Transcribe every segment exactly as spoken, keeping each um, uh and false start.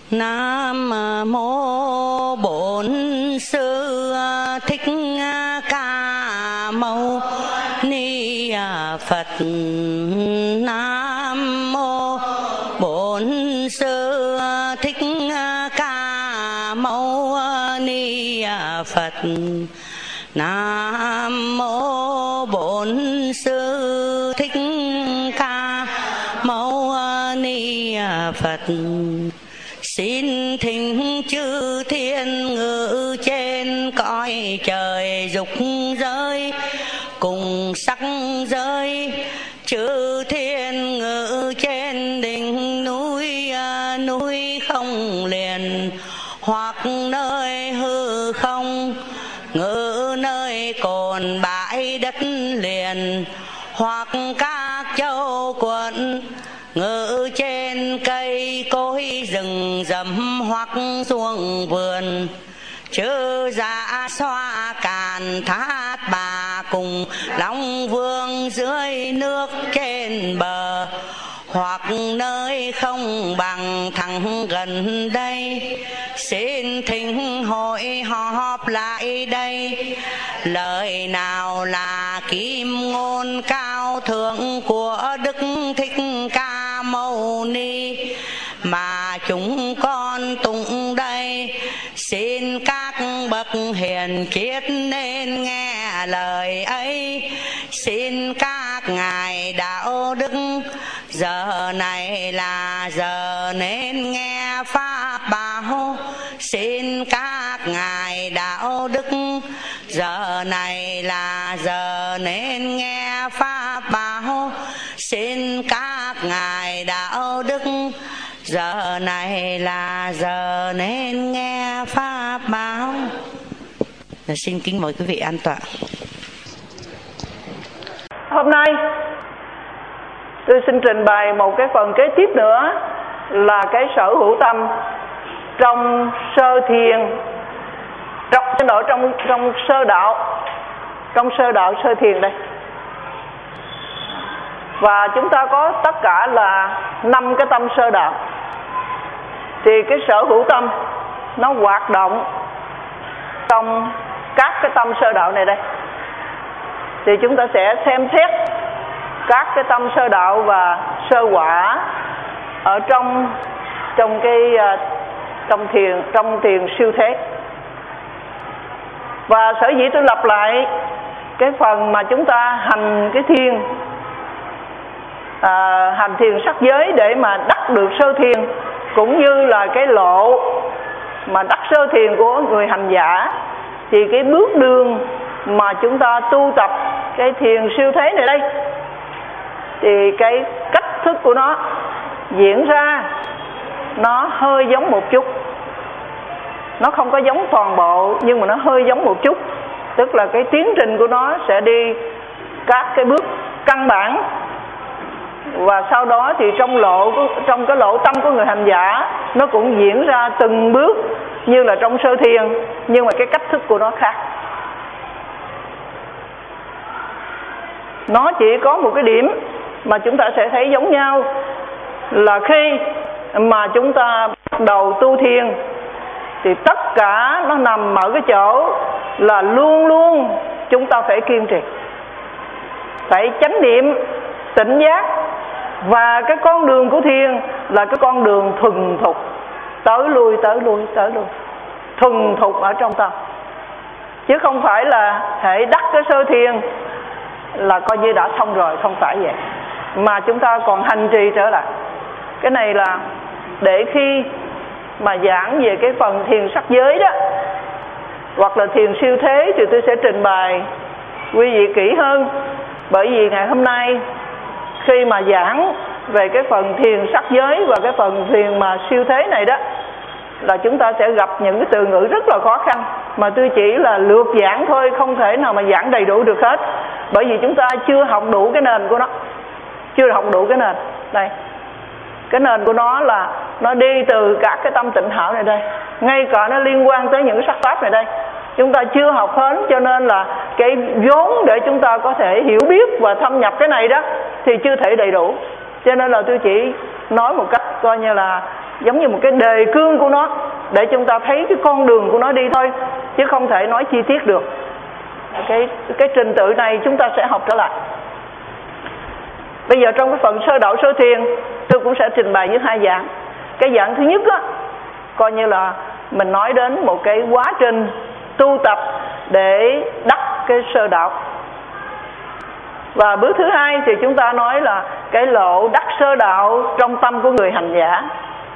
Nam mô Bổn Sư Thích Ca Mâu Ni Phật. Nam mô Bổn Sư Thích Ca Mâu Ni Phật. Nam mô Bổn Sư Thích Ca Mâu Ni Phật. Xin thỉnh chư thiên ngự trên cõi trời dục giới cùng sắc giới, chư thiên ngự trên đỉnh núi núi không liền, hoặc nơi hư không ngự nơi cồn bãi đất liền, hoặc các châu quận ngự trên cây cối rừng rậm hoặc ruộng vườn, chư dạ xoa càn thát bà cùng long vương dưới nước trên bờ, hoặc nơi không bằng thẳng gần đây. Xin thỉnh hội họp lại đây, lời nào là kim ngôn cao thượng của Đức Thích Ca Mâu Ni mà chúng con tụng đây. Xin các bậc hiền triết nên nghe lời ấy, xin các ngài đạo đức giờ này là giờ nên nghe pháp bảo. Xin các ngài đạo đức giờ này là giờ nên nghe pháp bảo. Xin các ngài đạo đức giờ này là giờ nên nghe pháp bảo. Xin kính mời quý vị an tọa. Hôm nay tôi xin trình bày một cái phần kế tiếp nữa là cái sở hữu tâm trong sơ thiền, trong trong trong trong sơ đạo, trong sơ đạo sơ thiền đây. Và chúng ta có tất cả là năm cái tâm sơ đạo. Thì cái sở hữu tâm nó hoạt động trong các cái tâm sơ đạo này đây. Thì chúng ta sẽ xem xét các cái tâm sơ đạo và sơ quả ở trong trong cái trong thiền trong thiền siêu thế. Và sở dĩ tôi lặp lại cái phần mà chúng ta hành cái thiền à, hành thiền sắc giới để mà đắc được sơ thiền, cũng như là cái lộ mà đắc sơ thiền của người hành giả, thì cái bước đường mà chúng ta tu tập cái thiền siêu thế này đây, thì cái cách thức của nó diễn ra nó hơi giống một chút. Nó không có giống toàn bộ, nhưng mà nó hơi giống một chút. Tức là cái tiến trình của nó sẽ đi các cái bước căn bản, và sau đó thì trong lộ trong cái lộ tâm của người hành giả nó cũng diễn ra từng bước như là trong sơ thiền, nhưng mà cái cách thức của nó khác. Nó chỉ có một cái điểm mà chúng ta sẽ thấy giống nhau, là khi mà chúng ta bắt đầu tu thiền thì tất cả nó nằm ở cái chỗ là luôn luôn chúng ta phải kiên trì, phải chánh niệm, tỉnh giác. Và cái con đường của thiền là cái con đường thuần thục, tới lui tới lui tới lui, thuần thục ở trong tâm, chứ không phải là hệ đắc cái sơ thiền là coi như đã xong rồi, không phải vậy, mà chúng ta còn hành trì trở lại. Cái này là để khi mà giảng về cái phần thiền sắc giới đó, hoặc là thiền siêu thế, thì tôi sẽ trình bày quý vị kỹ hơn. Bởi vì ngày hôm nay khi mà giảng về cái phần thiền sắc giới và cái phần thiền mà siêu thế này đó, là chúng ta sẽ gặp những cái từ ngữ rất là khó khăn, mà tôi chỉ là lược giảng thôi, không thể nào mà giảng đầy đủ được hết. Bởi vì chúng ta chưa học đủ cái nền của nó, chưa học đủ cái nền đây. Cái nền của nó là nó đi từ các cái tâm tịnh hảo này đây, ngay cả nó liên quan tới những cái sắc pháp này đây, chúng ta chưa học hết. Cho nên là cái vốn để chúng ta có thể hiểu biết và thâm nhập cái này đó thì chưa thể đầy đủ. Cho nên là tôi chỉ nói một cách coi như là giống như một cái đề cương của nó để chúng ta thấy cái con đường của nó đi thôi, chứ không thể nói chi tiết được. Cái cái trình tự này chúng ta sẽ học trở lại. Bây giờ trong cái phần sơ đạo sơ thiền, tôi cũng sẽ trình bày với hai dạng. Cái dạng thứ nhất á, coi như là mình nói đến một cái quá trình tu tập để đắc cái sơ đạo. Và bước thứ hai thì chúng ta nói là cái lộ đắc sơ đạo trong tâm của người hành giả.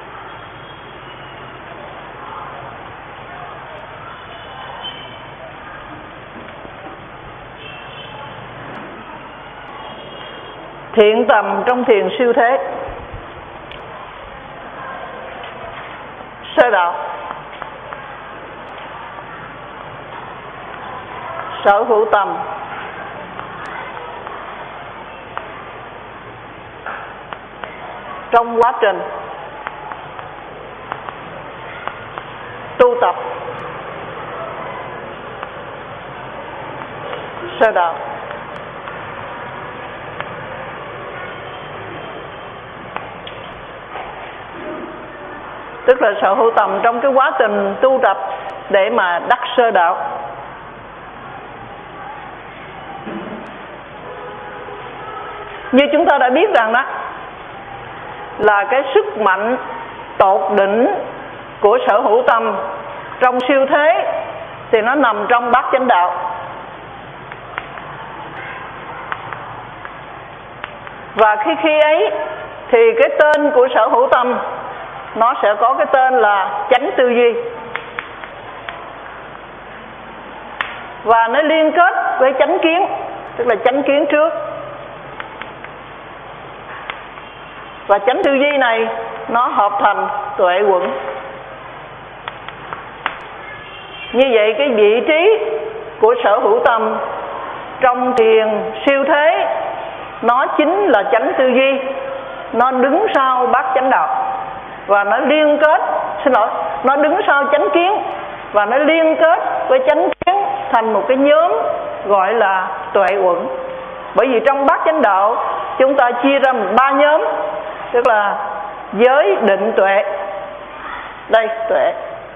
Thiện tầm trong thiền siêu thế. Sơ đạo. Sở hữu tầm. Trong quá trình tu tập sơ đạo. Tức là sở hữu tầm trong cái quá trình tu tập để mà đắc sơ đạo. Như chúng ta đã biết rằng đó, là cái sức mạnh tột đỉnh của sở hữu tâm trong siêu thế thì nó nằm trong bát chánh đạo. Và khi khi ấy thì cái tên của sở hữu tâm nó sẽ có cái tên là chánh tư duy. Và nó liên kết với chánh kiến, tức là chánh kiến trước. Và chánh tư duy này nó hợp thành tuệ quẩn. Như vậy cái vị trí của sở hữu tâm trong thiền siêu thế nó chính là chánh tư duy. Nó đứng sau bát chánh đạo. Và nó liên kết, xin lỗi, nó đứng sau chánh kiến. Và nó liên kết với chánh kiến thành một cái nhóm gọi là tuệ quẩn. Bởi vì trong bát chánh đạo chúng ta chia ra ba nhóm, tức là giới, định, tuệ. Đây, tuệ.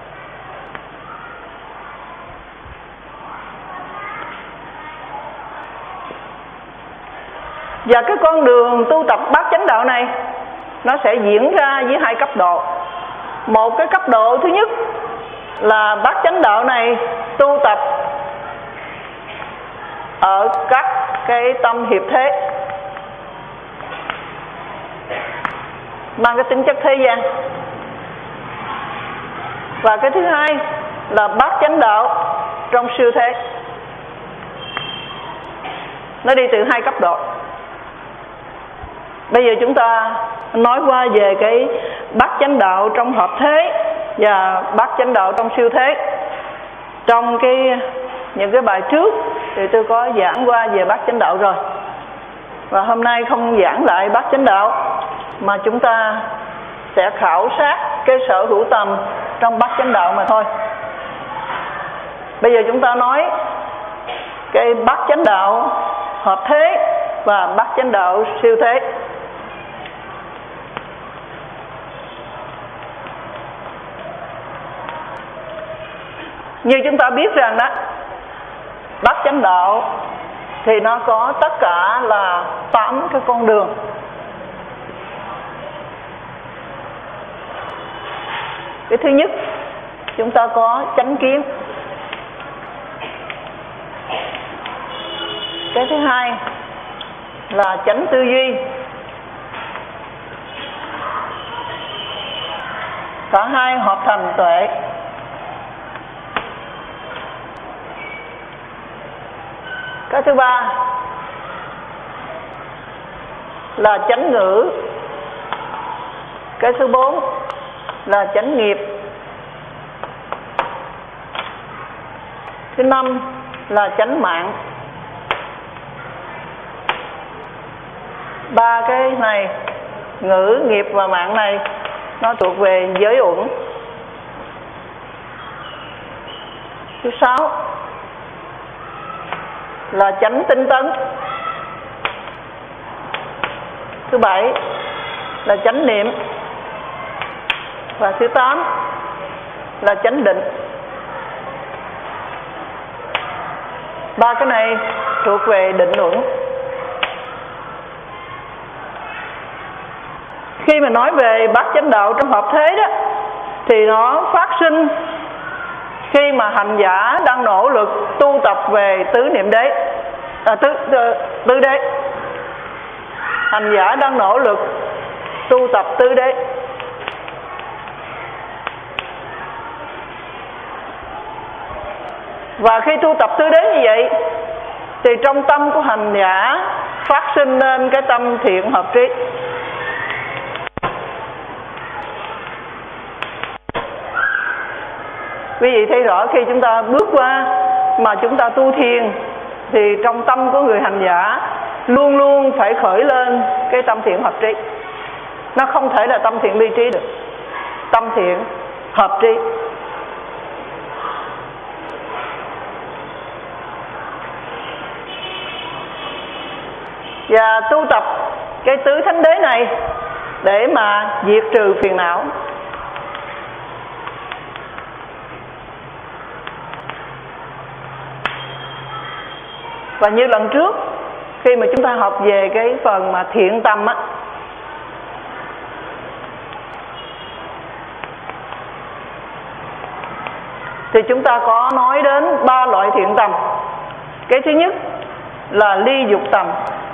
Và cái con đường tu tập bát chánh đạo này nó sẽ diễn ra với hai cấp độ. Một cái cấp độ thứ nhất là bát chánh đạo này tu tập ở các cái tâm hiệp thế, mang cái tính chất thế gian. Và cái thứ hai là bát chánh đạo trong siêu thế. Nó đi từ hai cấp độ. Bây giờ chúng ta nói qua về cái bát chánh đạo trong hợp thế và bát chánh đạo trong siêu thế. Trong cái những cái bài trước thì tôi có giảng qua về bát chánh đạo rồi. Và hôm nay không giảng lại bát chánh đạo, mà chúng ta sẽ khảo sát cái sở hữu tầm trong bát chánh đạo mà thôi. Bây giờ chúng ta nói cái bát chánh đạo hợp thế và bát chánh đạo siêu thế. Như chúng ta biết rằng đó, bát chánh đạo thì nó có tất cả là tám cái con đường. Cái thứ nhất, chúng ta có chánh kiến. Cái thứ hai là chánh tư duy. Cả hai hợp thành tuệ. Cái thứ ba là chánh ngữ. Cái thứ bốn là chánh nghiệp. Thứ năm là chánh mạng. Ba cái này, ngữ, nghiệp và mạng này, nó thuộc về giới uẩn. Thứ sáu là chánh tinh tấn. Thứ bảy là chánh niệm. Và thứ tám là chánh định. Ba cái này thuộc về định luận. Khi mà nói về bát chánh đạo trong hợp thế đó, thì nó phát sinh khi mà hành giả đang nỗ lực tu tập về tứ niệm đế, à, tứ, tứ, tứ đế. Hành giả đang nỗ lực tu tập tứ đế. Và khi tu tập tứ đế như vậy, thì trong tâm của hành giả phát sinh lên cái tâm thiện hợp trí. Quý vị thấy rõ khi chúng ta bước qua mà chúng ta tu thiền, thì trong tâm của người hành giả luôn luôn phải khởi lên cái tâm thiện hợp trí. Nó không thể là tâm thiện ly trí được. Tâm thiện hợp trí. Và tu tập cái tứ thánh đế này để mà diệt trừ phiền não. Và như lần trước, khi mà chúng ta học về cái phần mà thiện tâm á, thì chúng ta có nói đến ba loại thiện tâm. Cái thứ nhất là ly dục tâm.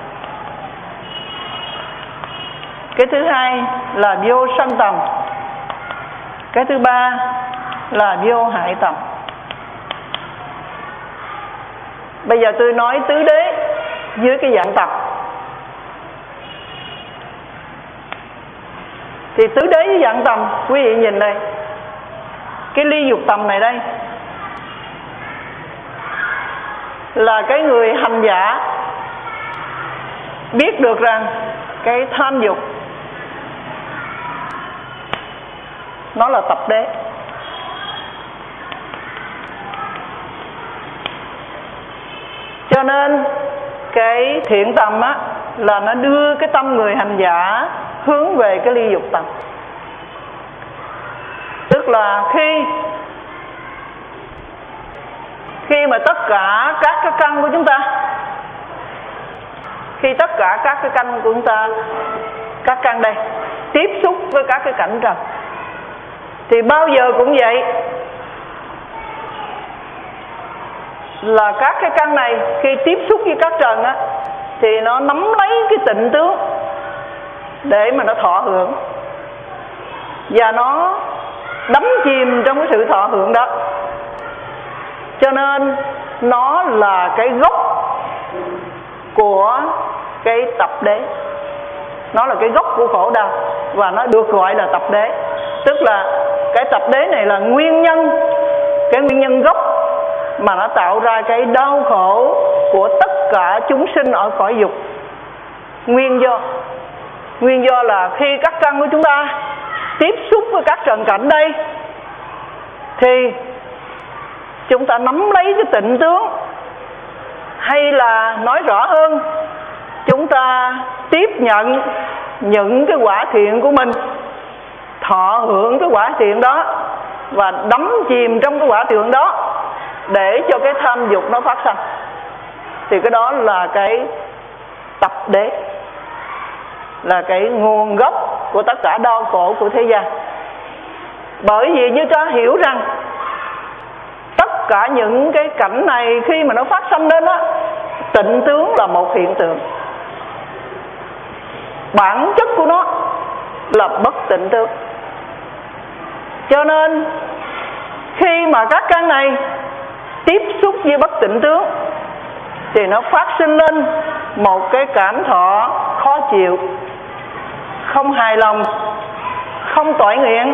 Cái thứ hai là vô sân tâm. Cái thứ ba là vô hại tâm. Bây giờ tôi nói tứ đế dưới cái dạng tập. Thì tứ đế với dạng tầm, quý vị nhìn đây, cái ly dục tầm này đây là cái người hành giả biết được rằng cái tham dục nó là tập đế. Cho nên cái thiện tầm á là nó đưa cái tâm người hành giả hướng về cái ly dục tầm. Tức là khi khi mà tất cả các cái căn của chúng ta, khi tất cả các cái căn của chúng ta, các căn đây tiếp xúc với các cái cảnh trần, thì bao giờ cũng vậy, là các cái căn này khi tiếp xúc với các trần á, thì nó nắm lấy cái tịnh tướng để mà nó thọ hưởng, và nó đắm chìm trong cái sự thọ hưởng đó. Cho nên nó là cái gốc của cái tập đế, nó là cái gốc của khổ đau, và nó được gọi là tập đế. Tức là cái tập đế này là nguyên nhân, cái nguyên nhân gốc mà nó tạo ra cái đau khổ của tất cả chúng sinh ở cõi dục. Nguyên do Nguyên do là khi các căn của chúng ta tiếp xúc với các trần cảnh đây, thì chúng ta nắm lấy cái tịnh tướng, hay là nói rõ hơn, chúng ta tiếp nhận những cái quả thiện của mình, thọ hưởng cái quả thiện đó và đắm chìm trong cái quả thiện đó để cho cái tham dục nó phát sinh. Thì cái đó là cái tập đế, là cái nguồn gốc của tất cả đau khổ của thế gian. Bởi vì như ta hiểu rằng tất cả những cái cảnh này khi mà nó phát sinh lên á, tịnh tướng là một hiện tượng, bản chất của nó là bất tịnh tướng. Cho nên khi mà các căn này tiếp xúc với bất tịnh tướng thì nó phát sinh lên một cái cảm thọ khó chịu, không hài lòng, không toại nguyện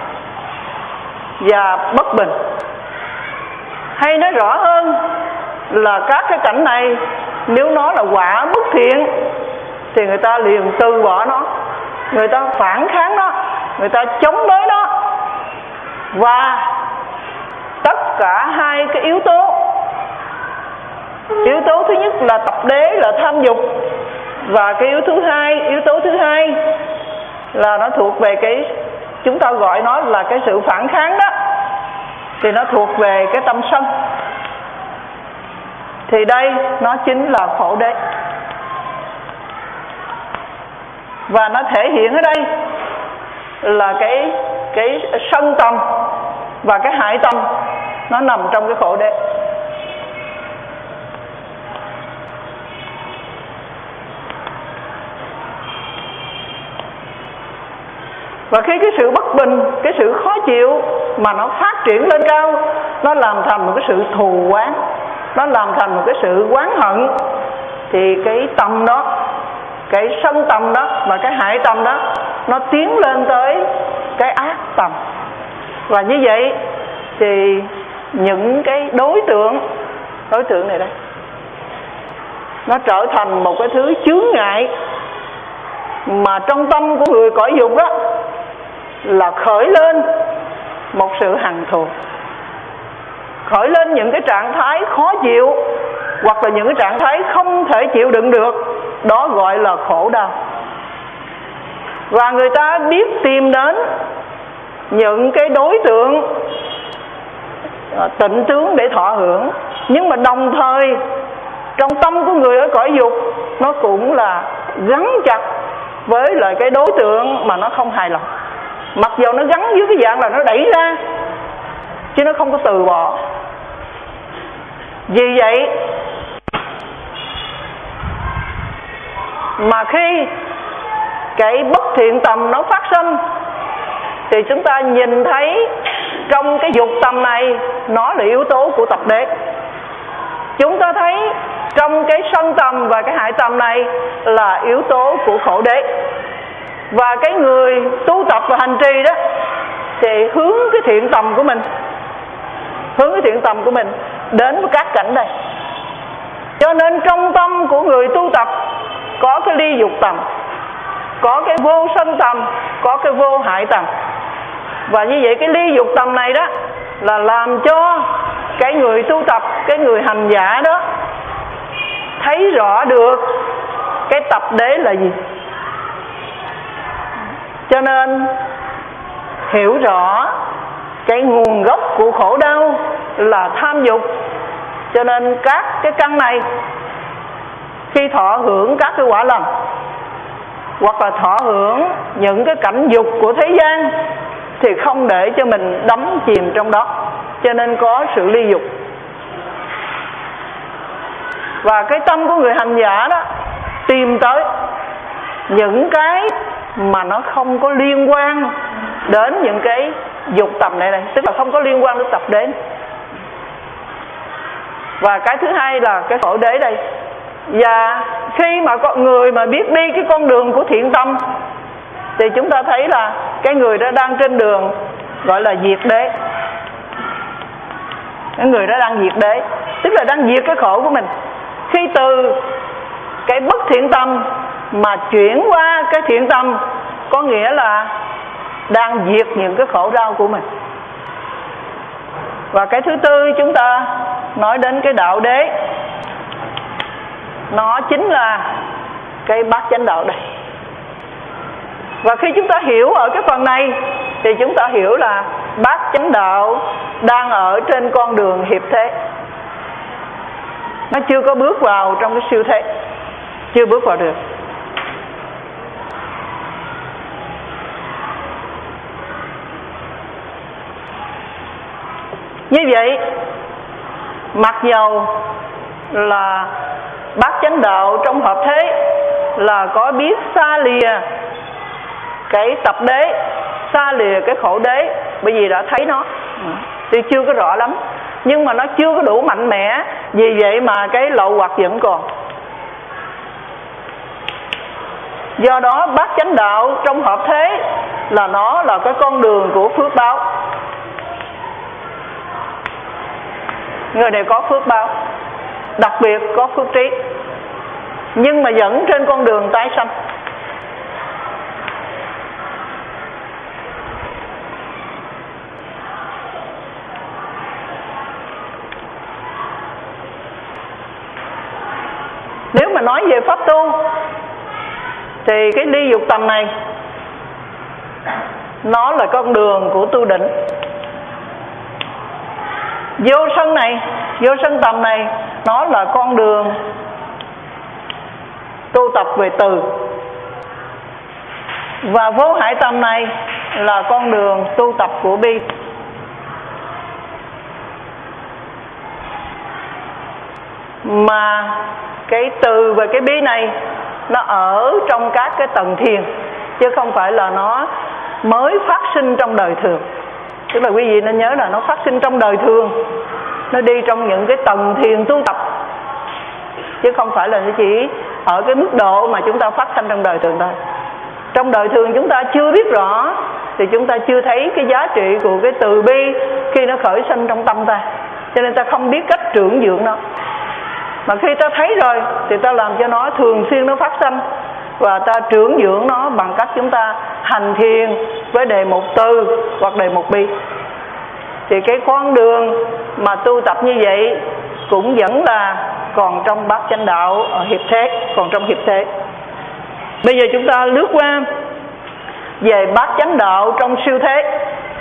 và bất bình. Hay nói rõ hơn là các cái cảnh này nếu nó là quả bất thiện thì người ta liền từ bỏ nó, người ta phản kháng nó, người ta chống đối nó. Và tất cả hai cái yếu tố, yếu tố thứ nhất là tập đế, là tham dục, và cái yếu tố thứ hai, yếu tố thứ hai là nó thuộc về cái chúng ta gọi nó là cái sự phản kháng đó, thì nó thuộc về cái tâm sân. Thì đây nó chính là khổ đế. Và nó thể hiện ở đây là cái cái sân tâm và cái hại tâm nó nằm trong cái khổ đế. Và khi cái sự bất bình, cái sự khó chịu mà nó phát triển lên cao, nó làm thành một cái sự thù oán, nó làm thành một cái sự oán hận, thì cái tâm đó, cái sân tâm đó và cái hại tâm đó nó tiến lên tới cái ác tâm. Và như vậy thì những cái đối tượng đối tượng này đây nó trở thành một cái thứ chướng ngại mà trong tâm của người cõi dục đó là khởi lên một sự hằn thù, khởi lên những cái trạng thái khó chịu hoặc là những cái trạng thái không thể chịu đựng được, đó gọi là khổ đau. Và người ta biết tìm đến những cái đối tượng tịnh tướng để thọ hưởng, nhưng mà đồng thời trong tâm của người ở cõi dục nó cũng là gắn chặt với lại cái đối tượng mà nó không hài lòng, mặc dù nó gắn dưới cái dạng là nó đẩy ra chứ nó không có từ bỏ. Vì vậy mà khi cái bất thiện tâm nó phát sinh thì chúng ta nhìn thấy trong cái dục tâm này nó là yếu tố của tập đế. Chúng ta thấy trong cái sân tâm và cái hại tâm này là yếu tố của khổ đế. Và cái người tu tập và hành trì đó thì hướng cái thiện tâm của mình, hướng cái thiện tâm của mình đến với các cảnh đây. Cho nên trong tâm của người tu tập có cái ly dục tâm, có cái vô sân tâm, có cái vô hại tâm. Và như vậy cái ly dục tâm này đó là làm cho cái người tu tập, cái người hành giả đó thấy rõ được cái tập đế là gì. Cho nên hiểu rõ cái nguồn gốc của khổ đau là tham dục. Cho nên các cái căn này khi thọ hưởng các cái quả lành hoặc là thọ hưởng những cái cảnh dục của thế gian thì không để cho mình đắm chìm trong đó, cho nên có sự ly dục. Và cái tâm của người hành giả đó tìm tới những cái mà nó không có liên quan đến những cái dục tầm này này, tức là không có liên quan đến tập đế. Và cái thứ hai là cái khổ đế đây. Và khi mà có người mà biết đi cái con đường của thiện tâm thì chúng ta thấy là cái người đó đang trên đường gọi là diệt đế. Cái người đó đang diệt đế, tức là đang diệt cái khổ của mình. Khi từ cái bất thiện tâm mà chuyển qua cái thiện tâm, có nghĩa là đang diệt những cái khổ đau của mình. Và cái thứ tư chúng ta nói đến cái đạo đế, nó chính là cái bát chánh đạo đây. Và khi chúng ta hiểu ở cái phần này thì chúng ta hiểu là bát chánh đạo đang ở trên con đường hiệp thế, nó chưa có bước vào trong cái siêu thế, chưa bước vào được. Như vậy mặc dầu là bát chánh đạo trong hợp thế là có biết xa lìa cái tập đế, xa lìa cái khổ đế, bởi vì đã thấy nó thì chưa có rõ lắm, nhưng mà nó chưa có đủ mạnh mẽ. Vì vậy mà cái lậu hoặc vẫn còn. Do đó bát chánh đạo trong hợp thế là nó là cái con đường của phước báo. Người này có phước báo, đặc biệt có phước trí, nhưng mà vẫn trên con đường tái sanh. Nếu mà nói về pháp tu thì cái ly dục tầm này nó là con đường của tu định. Vô sân này, vô sân tầm này, nó là con đường tu tập về từ. Và vô hại tâm này là con đường tu tập của bi. Mà cái từ và cái bi này nó ở trong các cái tầng thiền, chứ không phải là nó mới phát sinh trong đời thường. Tức là quý vị nên nhớ là nó phát sinh trong đời thường, nó đi trong những cái tầng thiền tu tập, chứ không phải là nó chỉ ở cái mức độ mà chúng ta phát sinh trong đời thường thôi. Trong đời thường chúng ta chưa biết rõ thì chúng ta chưa thấy cái giá trị của cái từ bi khi nó khởi sinh trong tâm ta, cho nên ta không biết cách trưởng dưỡng nó. Mà khi ta thấy rồi thì ta làm cho nó thường xuyên nó phát sinh, và ta trưởng dưỡng nó bằng cách chúng ta hành thiền với đề mục từ hoặc đề mục bi. Thì cái con đường mà tu tập như vậy cũng vẫn là còn trong bát chánh đạo ở hiệp thế, còn trong hiệp thế. Bây giờ chúng ta lướt qua về bát chánh đạo trong siêu thế.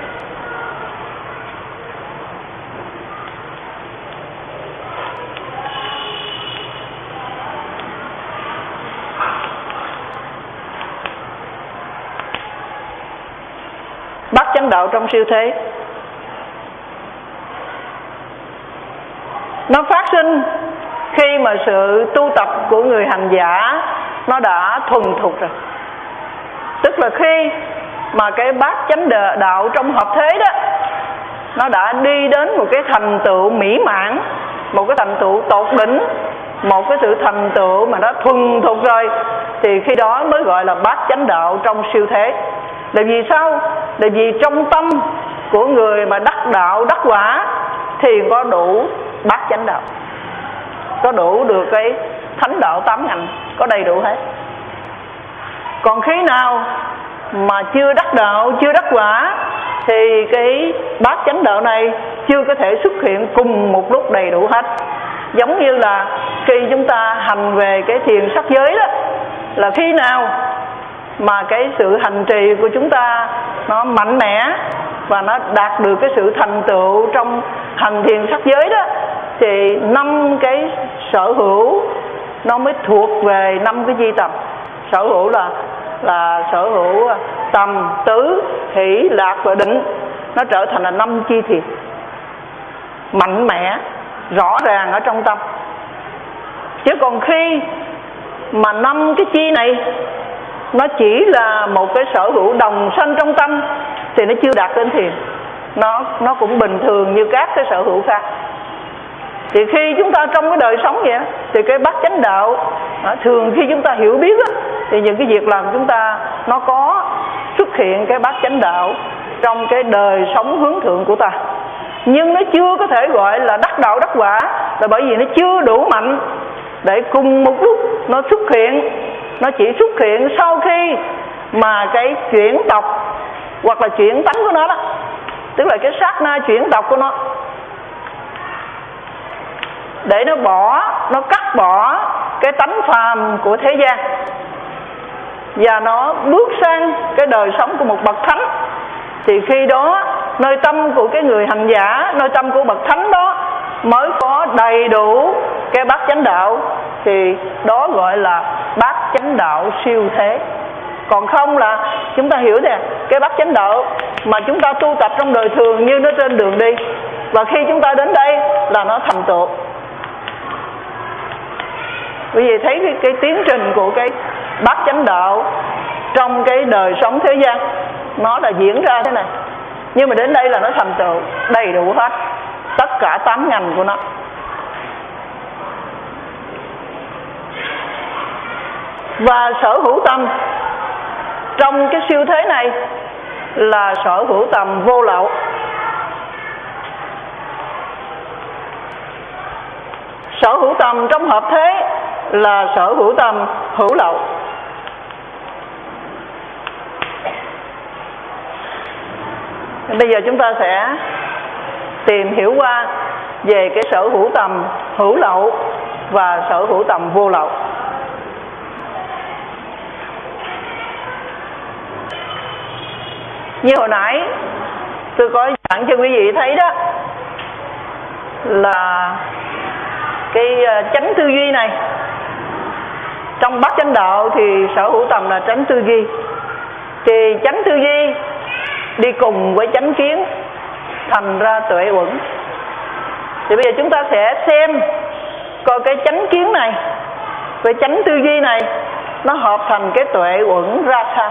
Bát chánh đạo trong siêu thế nó phát sinh khi mà sự tu tập của người hành giả nó đã thuần thục rồi. Tức là khi mà cái bát chánh đạo trong hợp thế đó nó đã đi đến một cái thành tựu mỹ mãn, một cái thành tựu tột đỉnh, một cái sự thành tựu mà nó thuần thục rồi, thì khi đó mới gọi là bát chánh đạo trong siêu thế. Là vì sao? Là vì trong tâm của người mà đắc đạo đắc quả thì có đủ bát chánh đạo, có đủ được cái thánh đạo tám ngành, có đầy đủ hết. Còn khi nào mà chưa đắc đạo, chưa đắc quả thì cái bát chánh đạo này chưa có thể xuất hiện cùng một lúc đầy đủ hết. Giống như là khi chúng ta hành về cái thiền sắc giới đó, là khi nào mà cái sự hành trì của chúng ta nó mạnh mẽ và nó đạt được cái sự thành tựu trong hành thiền sắc giới đó, thì năm cái sở hữu nó mới thuộc về năm cái di tầm. Sở hữu là là sở hữu tầm, tứ, hỷ, lạc và định, nó trở thành là năm chi thiền mạnh mẽ, rõ ràng ở trong tâm. Chứ còn khi mà năm cái chi này nó chỉ là một cái sở hữu đồng sanh trong tâm thì nó chưa đạt đến thiền, nó nó cũng bình thường như các cái sở hữu khác. Thì khi chúng ta trong cái đời sống vậy thì cái bát chánh đạo thường khi chúng ta hiểu biết đó, thì những cái việc làm chúng ta nó có xuất hiện cái bát chánh đạo trong cái đời sống hướng thượng của ta, nhưng nó chưa có thể gọi là đắc đạo đắc quả, là bởi vì nó chưa đủ mạnh để cùng một lúc nó xuất hiện. Nó chỉ xuất hiện sau khi mà cái chuyển tộc hoặc là chuyển tánh của nó đó, tức là cái sát na chuyển tộc của nó, để nó bỏ, nó cắt bỏ cái tánh phàm của thế gian và nó bước sang cái đời sống của một bậc thánh. Thì khi đó nơi tâm của cái người hành giả, nơi tâm của bậc thánh đó mới có đầy đủ cái bát chánh đạo, thì đó gọi là bát chánh đạo siêu thế. Còn không là chúng ta hiểu nè, cái bát chánh đạo mà chúng ta tu tập trong đời thường như nó trên đường đi, và khi chúng ta đến đây là nó thành tựu. Bởi vì thấy cái, cái tiến trình của cái bát chánh đạo trong cái đời sống thế gian nó là diễn ra thế này, nhưng mà đến đây là nó thành tựu đầy đủ hết tất cả tám ngành của nó. Và sở hữu tâm trong cái siêu thế này là sở hữu tầm vô lậu. Sở hữu tầm trong hợp thế là sở hữu tầm hữu lậu. Bây giờ chúng ta sẽ tìm hiểu qua về cái sở hữu tầm hữu lậu và sở hữu tầm vô lậu. Như hồi nãy tôi có giảng cho quý vị thấy đó, là cái chánh tư duy này. Trong bát chánh đạo thì sở hữu tầm là chánh tư duy, thì chánh tư duy đi cùng với chánh kiến thành ra tuệ uẩn. Thì bây giờ chúng ta sẽ xem coi cái chánh kiến này với chánh tư duy này nó hợp thành cái tuệ uẩn ra sao.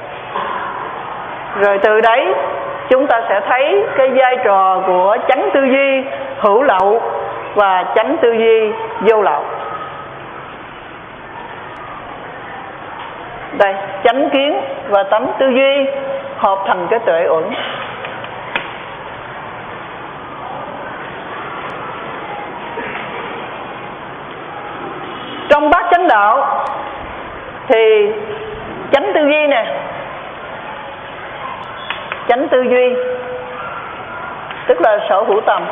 Rồi từ đấy chúng ta sẽ thấy cái vai trò của chánh tư duy hữu lậu và chánh tư duy vô lậu. Đây, chánh kiến và tánh tư duy hợp thành cái tuệ uẩn. Trong bát chánh đạo thì chánh tư duy nè, chánh tư duy tức là sở hữu tầm,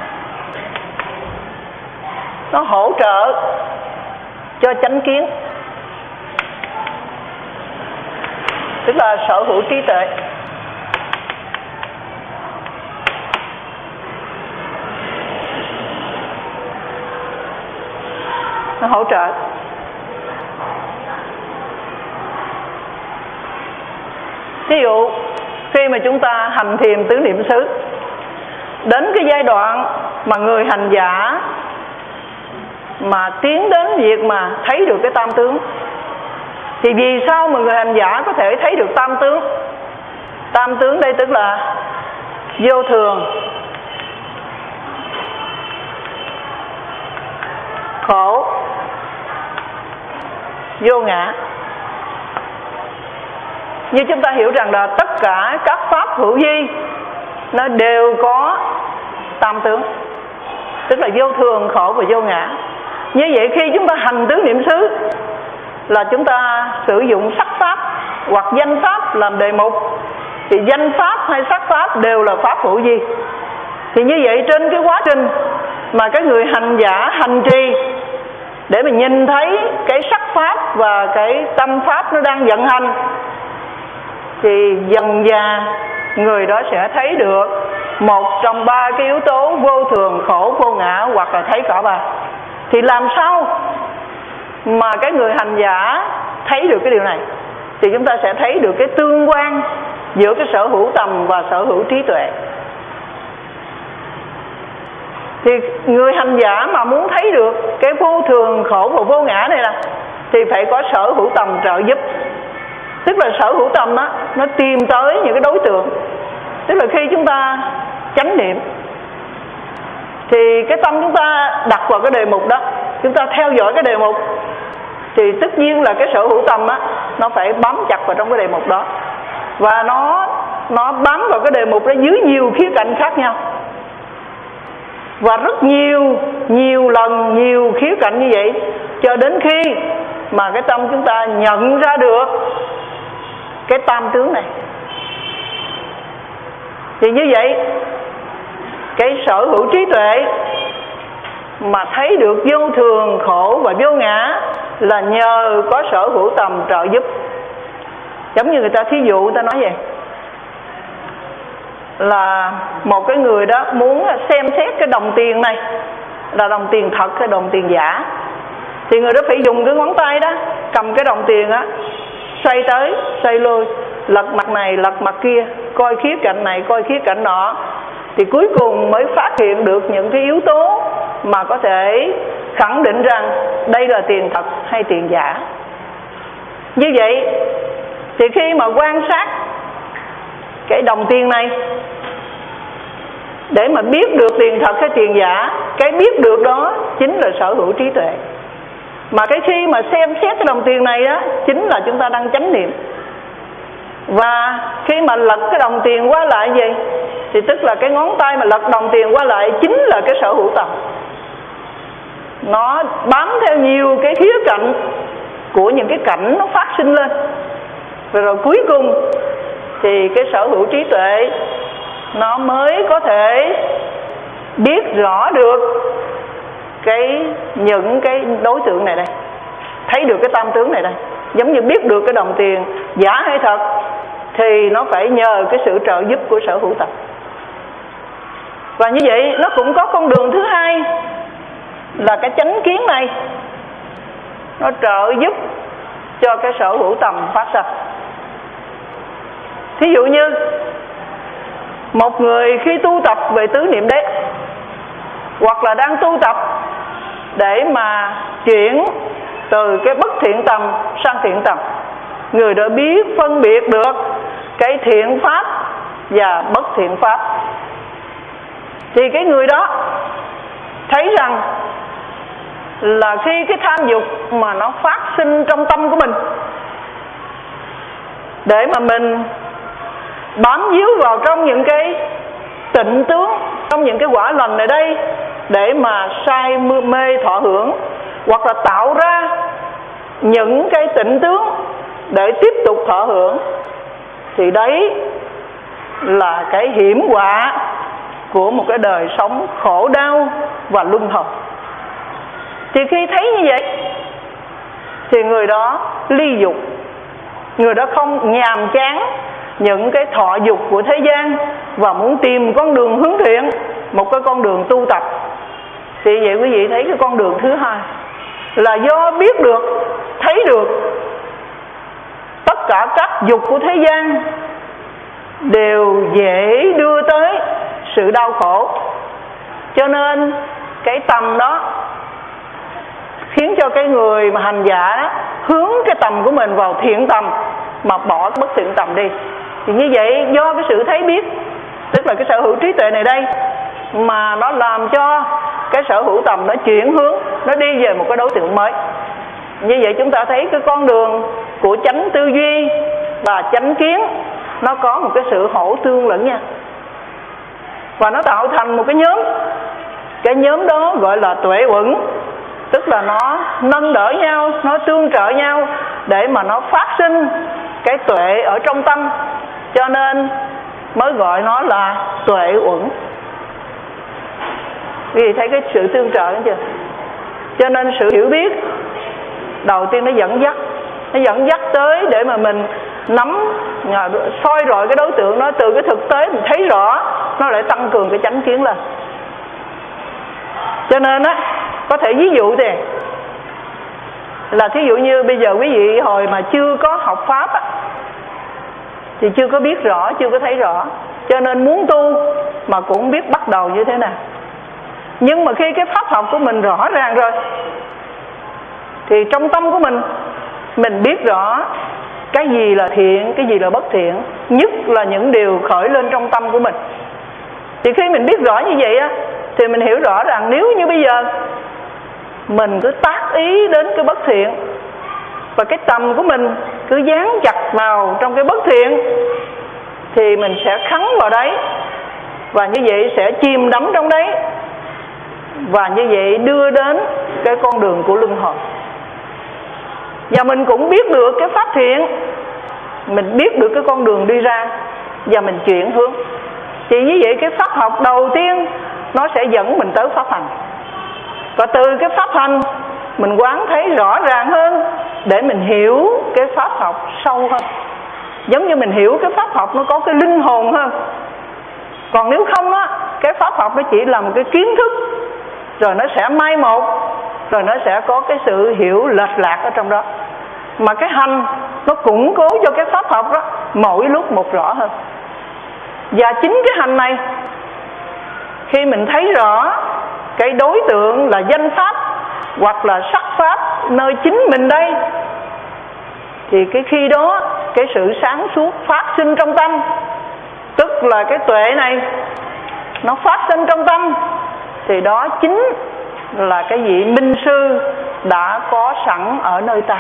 nó hỗ trợ cho chánh kiến, tức là sở hữu trí tuệ. Nó hỗ trợ. Ví dụ khi mà chúng ta hành thiền tứ niệm xứ, đến cái giai đoạn mà người hành giả mà tiến đến việc mà thấy được cái tam tướng, thì vì sao mà người hành giả có thể thấy được tam tướng? Tam tướng đây tức là vô thường, khổ, vô ngã. Như chúng ta hiểu rằng là tất cả các pháp hữu vi nó đều có tam tướng, tức là vô thường, khổ và vô ngã. Như vậy khi chúng ta hành tứ niệm xứ là chúng ta sử dụng sắc pháp hoặc danh pháp làm đề mục, thì danh pháp hay sắc pháp đều là pháp hữu vi. Thì như vậy trên cái quá trình mà cái người hành giả hành trì để mà nhìn thấy cái sắc pháp và cái tâm pháp nó đang vận hành, thì dần dà người đó sẽ thấy được một trong ba cái yếu tố vô thường, khổ, vô ngã, hoặc là thấy cả ba. Thì làm sao mà cái người hành giả thấy được cái điều này? Thì chúng ta sẽ thấy được cái tương quan giữa cái sở hữu tầm và sở hữu trí tuệ. Thì người hành giả mà muốn thấy được cái vô thường, khổ và vô ngã này nè, thì phải có sở hữu tầm trợ giúp. Tức là sở hữu tầm á, nó tìm tới những cái đối tượng. Tức là khi chúng ta chánh niệm thì cái tâm chúng ta đặt vào cái đề mục đó, chúng ta theo dõi cái đề mục, thì tất nhiên là cái sở hữu tầm á, nó phải bám chặt vào trong cái đề mục đó. Và nó nó bám vào cái đề mục đó dưới nhiều khía cạnh khác nhau. Và rất nhiều, nhiều lần, nhiều khía cạnh như vậy, cho đến khi mà cái tâm chúng ta nhận ra được cái tam tướng này. Thì như vậy, cái sở hữu trí tuệ mà thấy được vô thường, khổ và vô ngã là nhờ có sở hữu tầm trợ giúp. Giống như người ta thí dụ, người ta nói vậy, là một cái người đó muốn xem xét cái đồng tiền này là đồng tiền thật hay đồng tiền giả, thì người đó phải dùng cái ngón tay đó cầm cái đồng tiền á, xoay tới xoay lui, lật mặt này lật mặt kia, coi khía cạnh này coi khía cạnh nọ, thì cuối cùng mới phát hiện được những cái yếu tố mà có thể khẳng định rằng đây là tiền thật hay tiền giả. Như vậy thì khi mà quan sát cái đồng tiền này để mà biết được tiền thật hay tiền giả, cái biết được đó chính là sở hữu trí tuệ. Mà cái khi mà xem xét cái đồng tiền này á, chính là chúng ta đang chánh niệm. Và khi mà lật cái đồng tiền qua lại gì, thì tức là cái ngón tay mà lật đồng tiền qua lại chính là cái sở hữu tầm. Nó bám theo nhiều cái khía cạnh của những cái cảnh nó phát sinh lên. Và rồi cuối cùng thì cái sở hữu trí tuệ nó mới có thể biết rõ được cái những cái đối tượng này đây, thấy được cái tam tướng này đây. Giống như biết được cái đồng tiền giả hay thật, thì nó phải nhờ cái sự trợ giúp của sở hữu tập. Và như vậy nó cũng có con đường thứ hai là cái chánh kiến này, nó trợ giúp cho cái sở hữu tầm phát sinh. Thí dụ như một người khi tu tập về tứ niệm đế, hoặc là đang tu tập để mà chuyển từ cái bất thiện tầm sang thiện tầm, người đã biết phân biệt được cái thiện pháp và bất thiện pháp, thì cái người đó thấy rằng là khi cái tham dục mà nó phát sinh trong tâm của mình, để mà mình bám víu vào trong những cái tịnh tướng, trong những cái quả lành này đây, để mà say mê thọ hưởng, hoặc là tạo ra những cái tịnh tướng để tiếp tục thọ hưởng, thì đấy là cái hiểm họa của một cái đời sống khổ đau và luân hồi. Thì khi thấy như vậy thì người đó ly dục, người đó không nhàm chán những cái thọ dục của thế gian và muốn tìm con đường hướng thiện, một cái con đường tu tập. Thì vậy quý vị thấy cái con đường thứ hai là do biết được, thấy được tất cả các dục của thế gian đều dễ đưa tới sự đau khổ, cho nên cái tầm đó khiến cho cái người mà hành giả đó hướng cái tầm của mình vào thiện tầm mà bỏ cái bất thiện tầm đi. Thì như vậy do cái sự thấy biết, tức là cái sở hữu trí tuệ này đây, mà nó làm cho cái sở hữu tầm nó chuyển hướng, nó đi về một cái đối tượng mới. Như vậy chúng ta thấy cái con đường của chánh tư duy và chánh kiến nó có một cái sự hỗ tương lẫn nhau, và nó tạo thành một cái nhóm. Cái nhóm đó gọi là tuệ uẩn, tức là nó nâng đỡ nhau, nó tương trợ nhau để mà nó phát sinh cái tuệ ở trong tâm, cho nên mới gọi nó là tuệ uẩn. Vì thấy cái sự tương trợ đó chưa? Cho nên sự hiểu biết đầu tiên nó dẫn dắt, nó dẫn dắt tới để mà mình nắm, soi rọi cái đối tượng đó, từ cái thực tế mình thấy rõ, nó lại tăng cường cái chánh kiến lên. Cho nên á, có thể ví dụ thì là thí dụ như bây giờ quý vị hồi mà chưa có học pháp á, thì chưa có biết rõ, chưa có thấy rõ, cho nên muốn tu mà cũng không biết bắt đầu như thế nào. Nhưng mà khi cái pháp học của mình rõ ràng rồi, thì trong tâm của mình, mình biết rõ cái gì là thiện, cái gì là bất thiện, nhất là những điều khởi lên trong tâm của mình. Thì khi mình biết rõ như vậy á, thì mình hiểu rõ rằng nếu như bây giờ mình cứ tác ý đến cái bất thiện, và cái tầm của mình cứ dán chặt vào trong cái bất thiện, thì mình sẽ khắng vào đấy, và như vậy sẽ chìm đắm trong đấy, và như vậy đưa đến cái con đường của luân hồi. Và mình cũng biết được cái pháp thiện, mình biết được cái con đường đi ra, và mình chuyển hướng. Thì như vậy cái pháp học đầu tiên nó sẽ dẫn mình tới pháp hành, và từ cái pháp hành mình quán thấy rõ ràng hơn để mình hiểu cái pháp học sâu hơn. Giống như mình hiểu cái pháp học nó có cái linh hồn hơn. Còn nếu không á, cái pháp học nó chỉ là một cái kiến thức, rồi nó sẽ mai một, rồi nó sẽ có cái sự hiểu lệch lạc ở trong đó. Mà cái hành nó củng cố cho cái pháp học đó mỗi lúc một rõ hơn. Và chính cái hành này, khi mình thấy rõ cái đối tượng là danh pháp hoặc là sắc pháp nơi chính mình đây, thì cái khi đó cái sự sáng suốt phát sinh trong tâm, tức là cái tuệ này nó phát sinh trong tâm, thì đó chính là cái vị minh sư đã có sẵn ở nơi ta.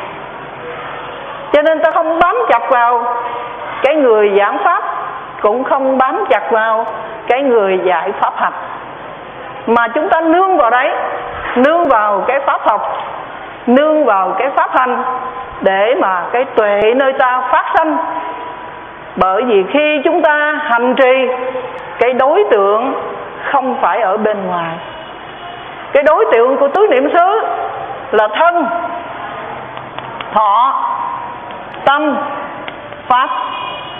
Cho nên ta không bám chặt vào cái người giảng pháp, cũng không bám chặt vào cái người dạy pháp hành, mà chúng ta nương vào đấy, nương vào cái pháp học, nương vào cái pháp hành, để mà cái tuệ nơi ta phát sinh. Bởi vì khi chúng ta hành trì, cái đối tượng không phải ở bên ngoài. Cái đối tượng của tứ niệm xứ là thân, thọ, tâm, pháp.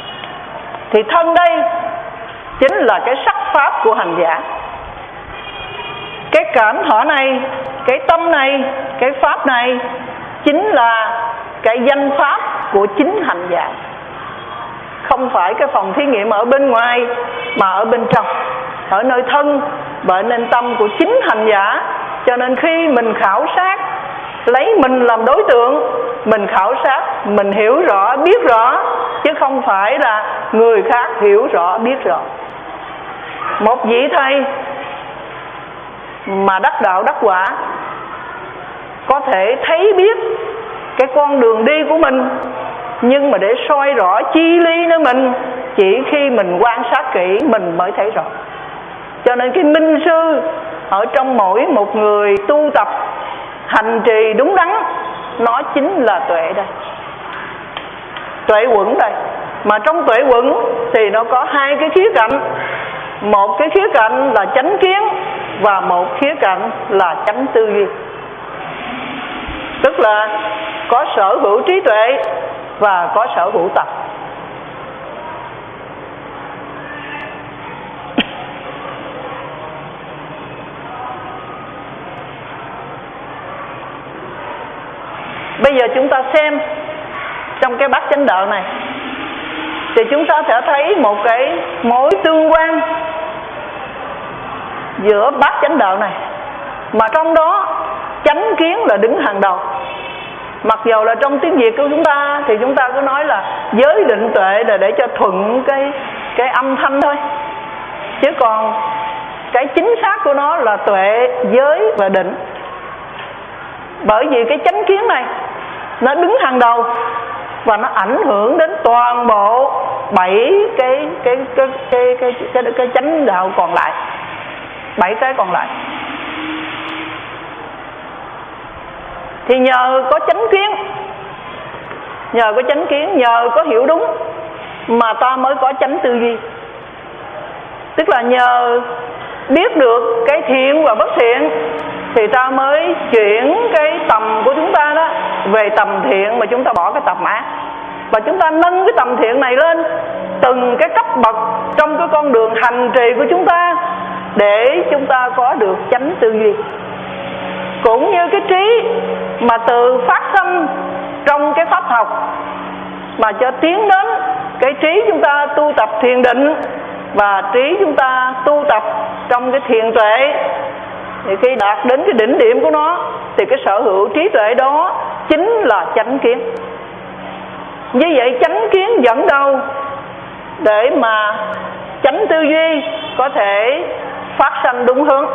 Thì thân đây chính là cái sắc pháp của hành giả. Cái cảm thọ này, cái tâm này, cái pháp này chính là cái danh pháp của chính hành giả. Không phải cái phòng thí nghiệm ở bên ngoài, mà ở bên trong, ở nơi thân và ở nơi tâm của chính hành giả. Cho nên khi mình khảo sát, lấy mình làm đối tượng, mình khảo sát, mình hiểu rõ, biết rõ, chứ không phải là người khác hiểu rõ, biết rõ. Một vị thầy mà đắc đạo đắc quả có thể thấy biết cái con đường đi của mình, nhưng mà để soi rõ chi ly nơi mình, chỉ khi mình quan sát kỹ mình mới thấy rõ. Cho nên cái minh sư ở trong mỗi một người tu tập hành trì đúng đắn, nó chính là tuệ đây, tuệ quẩn đây. Mà trong tuệ quẩn thì nó có hai cái khía cạnh. Một cái khía cạnh là chánh kiến, và một khía cạnh là chánh tư duy. Tức là có sở hữu trí tuệ và có sở hữu tập. Bây giờ chúng ta xem trong cái bát chánh đạo này, thì chúng ta sẽ thấy một cái mối tương quan giữa bát chánh đạo này, mà trong đó chánh kiến là đứng hàng đầu. Mặc dầu là trong tiếng Việt của chúng ta thì chúng ta cứ nói là giới định tuệ là để cho thuận cái cái âm thanh thôi, chứ còn cái chính xác của nó là tuệ, giới và định. Bởi vì cái chánh kiến này nó đứng hàng đầu và nó ảnh hưởng đến toàn bộ bảy cái cái cái cái cái cái, cái, cái chánh đạo còn lại, bảy cái còn lại. Thì nhờ có chánh kiến, nhờ có chánh kiến, nhờ có hiểu đúng mà ta mới có chánh tư duy. Tức là nhờ biết được cái thiện và bất thiện thì ta mới chuyển cái tầm của chúng ta đó về tầm thiện, mà chúng ta bỏ cái tầm ác. Và chúng ta nâng cái tầm thiện này lên từng cái cấp bậc trong cái con đường hành trì của chúng ta, để chúng ta có được chánh tư duy. Cũng như cái trí mà từ phát sinh trong cái pháp học mà cho tiến đến cái trí chúng ta tu tập thiền định, và trí chúng ta tu tập trong cái thiền tuệ, thì khi đạt đến cái đỉnh điểm của nó thì cái sở hữu trí tuệ đó chính là chánh kiến. Như vậy chánh kiến dẫn đầu để mà chánh tư duy có thể phát sanh đúng hướng.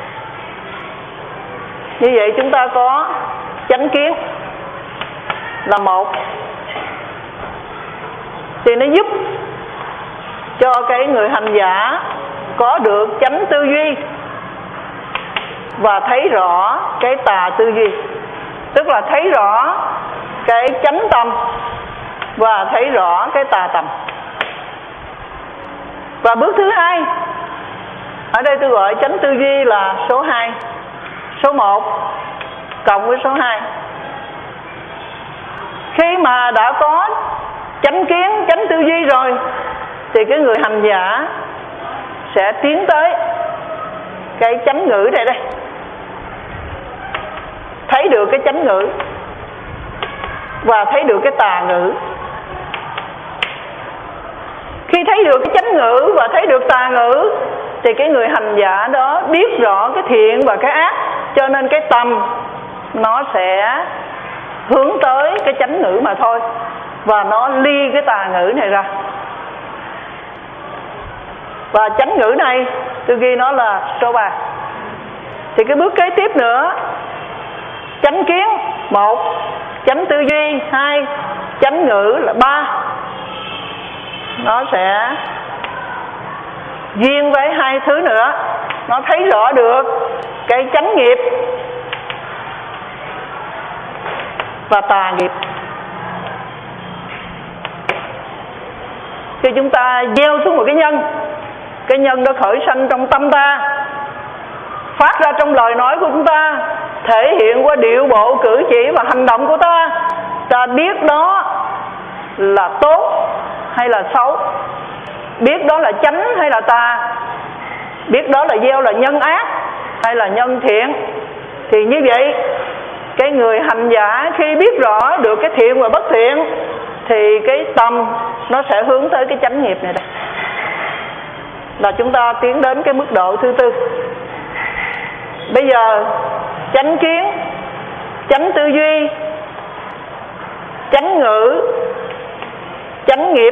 Như vậy chúng ta có chánh kiến là một, thì nó giúp cho cái người hành giả có được chánh tư duy và thấy rõ cái tà tư duy. Tức là thấy rõ cái chánh tâm và thấy rõ cái tà tâm. Và bước thứ hai, ở đây tôi gọi chánh tư duy là số hai. Số một cộng với số hai. Khi mà đã có chánh kiến, chánh tư duy rồi, thì cái người hành giả sẽ tiến tới cái chánh ngữ này đây. Thấy được cái chánh ngữ và thấy được cái tà ngữ. Khi thấy được cái chánh ngữ và thấy được tà ngữ thì cái người hành giả đó biết rõ cái thiện và cái ác, cho nên cái tâm nó sẽ hướng tới cái chánh ngữ mà thôi, và nó ly cái tà ngữ này ra. Và chánh ngữ này tôi ghi nó là số ba. Thì cái bước kế tiếp nữa, chánh kiến một, chánh tư duy hai, chánh ngữ là ba, nó sẽ duyên với hai thứ nữa. Nó thấy rõ được cái chánh nghiệp và tà nghiệp. Khi chúng ta gieo xuống một cái nhân, cái nhân đó khởi sanh trong tâm ta, phát ra trong lời nói của chúng ta, thể hiện qua điệu bộ cử chỉ và hành động của ta, ta biết đó là tốt hay là xấu. biết đó là chánh hay là tà, biết đó là gieo là nhân ác hay là nhân thiện. Thì như vậy cái người hành giả khi biết rõ được cái thiện và bất thiện thì cái tâm nó sẽ hướng tới cái chánh nghiệp này đây. Là chúng ta tiến đến cái mức độ thứ tư. Bây giờ chánh kiến, chánh tư duy, chánh ngữ, chánh nghiệp.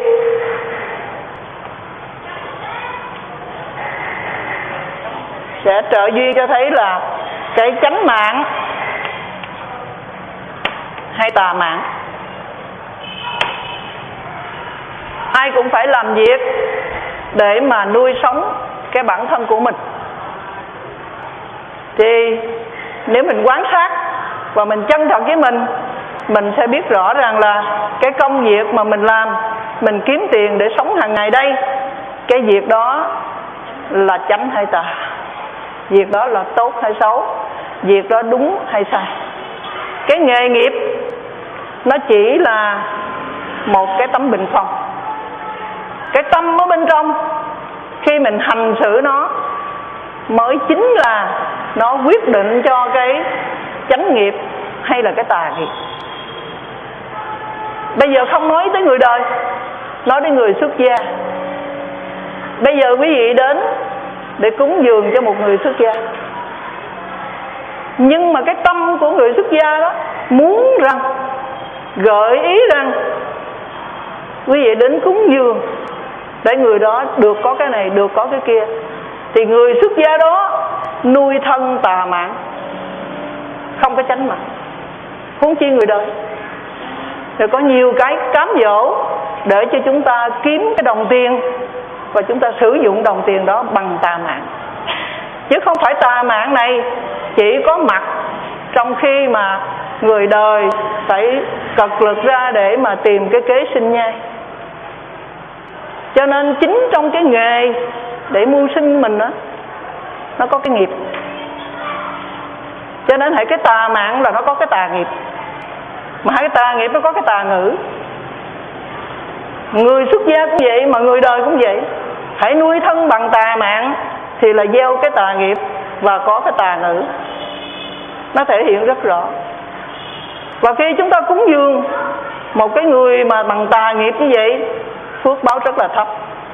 Sẽ trợ duy cho thấy là cái chánh mạng hay tà mạng. Ai cũng phải làm việc để mà nuôi sống cái bản thân của mình. Thì nếu mình quan sát và mình chân thật với mình, mình sẽ biết rõ rằng là cái công việc mà mình làm, mình kiếm tiền để sống hàng ngày đây, cái việc đó là chánh hay tà, việc đó là tốt hay xấu, việc đó đúng hay sai. Cái nghề nghiệp nó chỉ là một cái tấm bình phong. Cái tâm ở bên trong khi mình hành xử nó mới chính là nó quyết định cho cái chánh nghiệp hay là cái tà nghiệp. Bây giờ không nói tới người đời, nói đến người xuất gia. Bây giờ quý vị đến để cúng dường cho một người xuất gia, nhưng mà cái tâm của người xuất gia đó muốn rằng, gợi ý rằng quý vị đến cúng dường để người đó được có cái này, được có cái kia, thì người xuất gia đó nuôi thân tà mạng, không có chánh mạng, huống chi người đời. Rồi có nhiều cái cám dỗ để cho chúng ta kiếm cái đồng tiền và chúng ta sử dụng đồng tiền đó bằng tà mạng. Chứ không phải tà mạng này chỉ có mặt trong khi mà người đời phải cật lực ra để mà tìm cái kế sinh nhai. Cho nên chính trong cái nghề để mưu sinh mình đó, nó có cái nghiệp. Cho nên hãy cái tà mạng là nó có cái tà nghiệp, mà hai cái tà nghiệp nó có cái tà ngữ. Người xuất gia cũng vậy, mà người đời cũng vậy. Hãy nuôi thân bằng tà mạng thì là gieo cái tà nghiệp và có cái tà ngữ. Nó thể hiện rất rõ. Và khi chúng ta cúng dường một cái người mà bằng tà nghiệp như vậy, phước báo rất là thấp.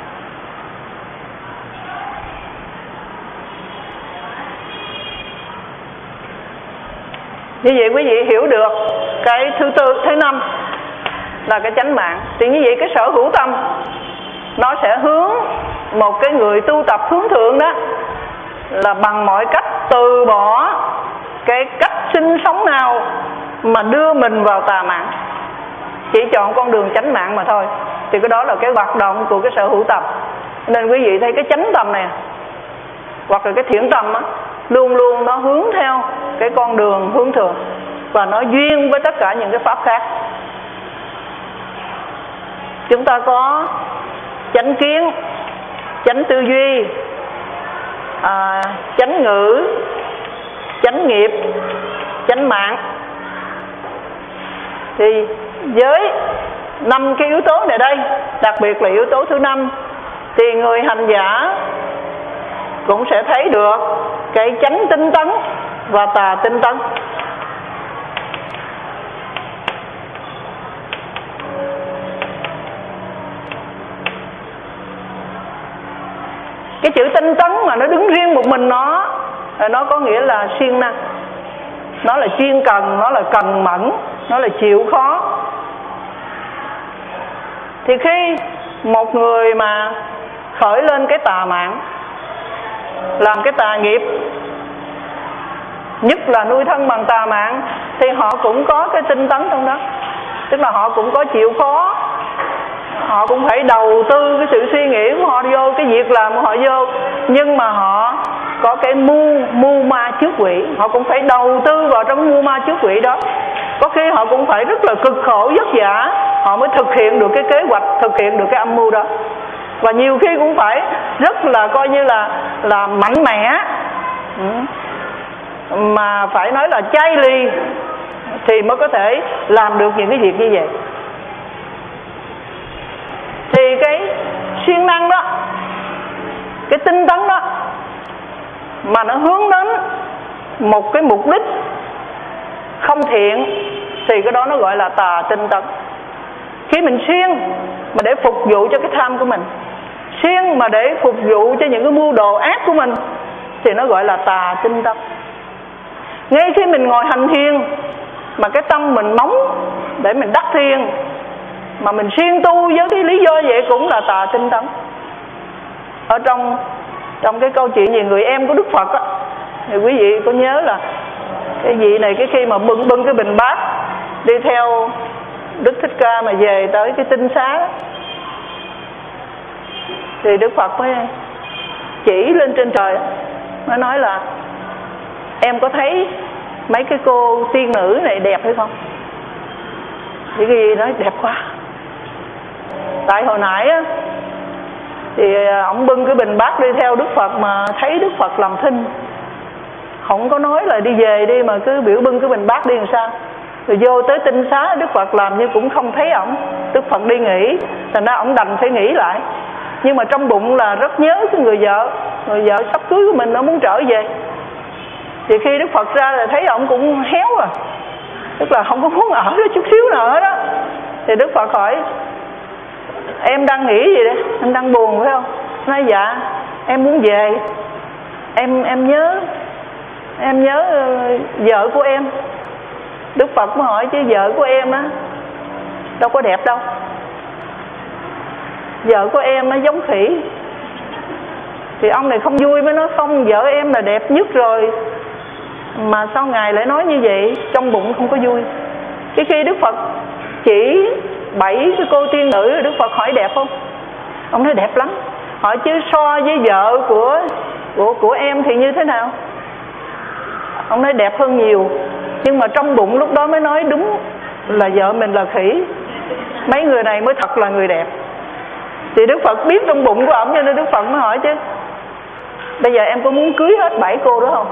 Như vậy quý vị hiểu được cái thứ tư, thứ năm là cái chánh mạng. Thì như vậy cái sở hữu tâm nó sẽ hướng một cái người tu tập hướng thượng đó là bằng mọi cách từ bỏ cái cách sinh sống nào mà đưa mình vào tà mạng, chỉ chọn con đường chánh mạng mà thôi. Thì cái đó là cái hoạt động của cái sở hữu tâm. Nên quý vị thấy cái chánh tâm này hoặc là cái thiện tâm á, luôn luôn nó hướng theo cái con đường hướng thượng và nó duyên với tất cả những cái pháp khác. Chúng ta có chánh kiến, chánh tư duy, à, chánh ngữ, chánh nghiệp, chánh mạng. Thì với năm cái yếu tố này đây, đặc biệt là yếu tố thứ năm, thì người hành giả cũng sẽ thấy được cái chánh tinh tấn và tà tinh tấn. Cái chữ tinh tấn mà nó đứng riêng một mình nó, nó có nghĩa là siêng năng, nó là chuyên cần, nó là cần mẫn, nó là chịu khó. Thì khi một người mà khởi lên cái tà mạng, làm cái tà nghiệp, nhất là nuôi thân bằng tà mạng, thì họ cũng có cái tinh tấn trong đó. Tức là họ cũng có chịu khó, họ cũng phải đầu tư cái sự suy nghĩ của họ vô, cái việc làm của họ vô. Nhưng mà họ có cái mưu, mưu ma trước quỷ, họ cũng phải đầu tư vào trong mưu ma trước quỷ đó. Có khi họ cũng phải rất là cực khổ vất vả, họ mới thực hiện được cái kế hoạch, thực hiện được cái âm mưu đó. Và nhiều khi cũng phải rất là coi như là là mạnh mẽ, mà phải nói là chai lì thì mới có thể làm được những cái việc như vậy. Thì cái siêng năng đó, cái tinh tấn đó mà nó hướng đến một cái mục đích không thiện thì cái đó nó gọi là tà tinh tấn. Khi mình siêng mà để phục vụ cho cái tham của mình, siêng mà để phục vụ cho những cái mưu đồ ác của mình thì nó gọi là tà tinh tấn. Ngay khi mình ngồi hành thiền mà cái tâm mình móng để mình đắc thiền mà mình siêng tu với cái lý do vậy cũng là tà tinh tấn. Ở trong trong cái câu chuyện về người em của Đức Phật á, thì quý vị có nhớ là cái vị này cái khi mà bưng bưng cái bình bát đi theo Đức Thích Ca mà về tới cái tinh xá thì Đức Phật mới chỉ lên trên trời, mới nói là em có thấy mấy cái cô tiên nữ này đẹp hay không? Thì cái gì nói đẹp quá. Tại hồi nãy á thì ông bưng cái bình bát đi theo Đức Phật mà thấy Đức Phật làm thinh, không có nói là đi về đi mà cứ biểu bưng cái bình bát đi làm sao. Rồi vô tới tinh xá Đức Phật làm như cũng không thấy ổng. Đức Phật đi nghỉ, thành ra ổng đành phải nghỉ lại. Nhưng mà trong bụng là rất nhớ cái người vợ, người vợ sắp cưới của mình, nó muốn trở về. Thì khi Đức Phật ra là thấy ổng cũng héo à, tức là không có muốn ở đó chút xíu nào hết đó. Thì Đức Phật hỏi em đang nghĩ gì đấy, em đang buồn phải không? Nói dạ em muốn về, em em nhớ em nhớ uh, vợ của em. Đức Phật mới hỏi chứ vợ của em á đâu có đẹp đâu, vợ của em nó giống khỉ. Thì ông này không vui mới nói không, vợ em là đẹp nhất rồi mà sao ngài lại nói như vậy, trong bụng không có vui. Cái khi Đức Phật chỉ bảy cái cô tiên nữ, Đức Phật hỏi đẹp không? Ông nói đẹp lắm. Hỏi chứ so với vợ của của của em thì như thế nào? Ông nói đẹp hơn nhiều. Nhưng mà trong bụng lúc đó mới nói đúng là vợ mình là khỉ, mấy người này mới thật là người đẹp. Thì Đức Phật biết trong bụng của ổng, cho nên Đức Phật mới hỏi chứ bây giờ em có muốn cưới hết bảy cô đó không?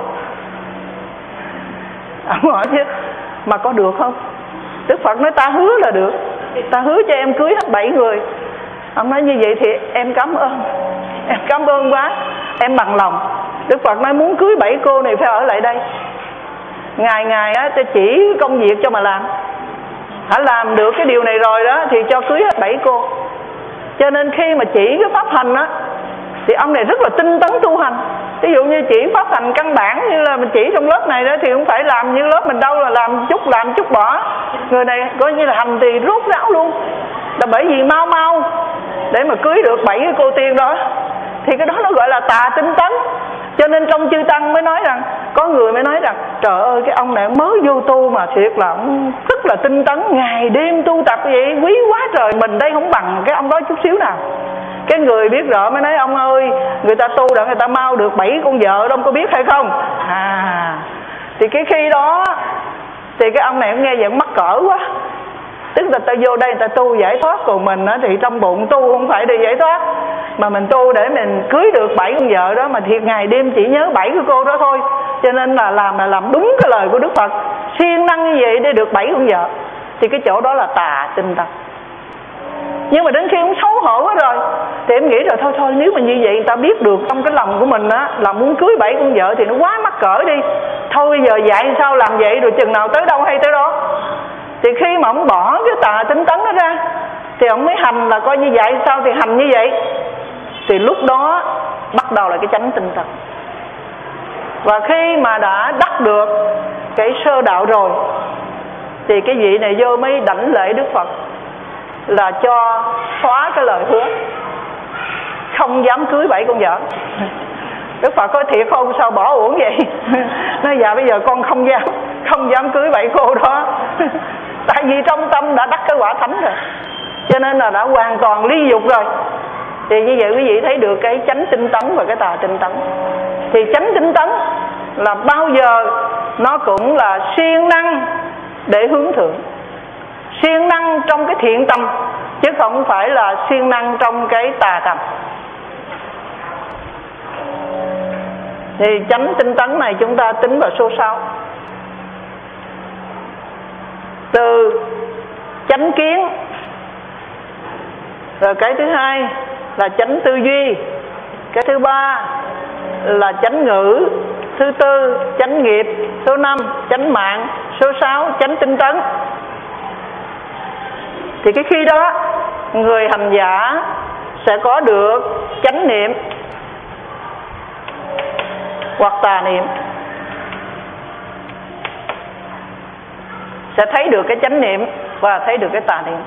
Ông hỏi chứ mà có được không? Đức Phật nói ta hứa là được, ta hứa cho em cưới hết bảy người. Ông nói như vậy thì em cảm ơn, em cảm ơn quá, em bằng lòng. Đức Phật nói muốn cưới bảy cô này phải ở lại đây, ngày ngày á ta chỉ công việc cho mà làm, hãy làm được cái điều này rồi đó thì cho cưới hết bảy cô. Cho nên khi mà chỉ cái pháp hành á thì ông này rất là tinh tấn tu hành. Ví dụ như chỉ pháp hành căn bản như là mình chỉ trong lớp này đó thì không phải làm như lớp mình đâu, là làm chút làm chút bỏ. Người này coi như là hành thì rốt ráo luôn, là bởi vì mau mau để mà cưới được bảy cái cô tiên đó. Thì cái đó nó gọi là tà tinh tấn. Cho nên trong chư tăng mới nói rằng, có người mới nói rằng trời ơi cái ông này mới vô tu mà thiệt là ông rất là tinh tấn, ngày đêm tu tập vậy, quý quá trời, mình đây không bằng cái ông đó chút xíu nào. Cái người biết rõ mới nói ông ơi, người ta tu đã người ta mau được bảy con vợ đó, ông có biết hay không? À, thì cái khi đó thì cái ông này cũng nghe vậy mắc cỡ quá. Tức là ta vô đây ta tu giải thoát, còn mình á thì trong bụng tu không phải để giải thoát, mà mình tu để mình cưới được bảy con vợ đó, mà thiệt ngày đêm chỉ nhớ bảy cái cô đó thôi. Cho nên là làm là làm đúng cái lời của Đức Phật, siêng năng như vậy để được bảy con vợ. Thì cái chỗ đó là tà tinh tấn. Nhưng mà đến khi ông xấu hổ quá rồi thì em nghĩ rồi thôi thôi nếu mà như vậy người ta biết được trong cái lòng của mình á là muốn cưới bảy con vợ thì nó quá mắc cỡ đi, thôi bây giờ dạy sao làm vậy, rồi chừng nào tới đâu hay tới đó. Thì khi mà ông bỏ cái tà tinh tấn đó ra thì ông mới hành là coi như vậy sao thì hành như vậy. Thì lúc đó bắt đầu là cái chánh tinh tấn. Và khi mà đã đắc được cái sơ đạo rồi thì cái vị này vô mới đảnh lễ Đức Phật là cho xóa cái lời hứa không dám cưới bảy con vợ. Đức Phật có thiệt không, sao bỏ uổng vậy? Nói dạ bây giờ con không dám không dám cưới bảy cô đó. Tại vì trong tâm đã đắc cái quả thánh rồi, cho nên là đã hoàn toàn ly dục rồi. Thì như vậy quý vị thấy được cái chánh tinh tấn và cái tà tinh tấn. Thì chánh tinh tấn là bao giờ nó cũng là siêng năng để hướng thượng, siêng năng trong cái thiện tâm, chứ không phải là siêng năng trong cái tà tâm. Thì chánh tinh tấn này chúng ta tính vào số sáu. Từ chánh kiến, rồi cái thứ hai là chánh tư duy. Cái thứ ba là chánh ngữ. Thứ tư chánh nghiệp. Số năm chánh mạng. Số sáu chánh tinh tấn. Thì cái khi đó người hành giả sẽ có được chánh niệm hoặc tà niệm, sẽ thấy được cái chánh niệm và thấy được cái tà niệm.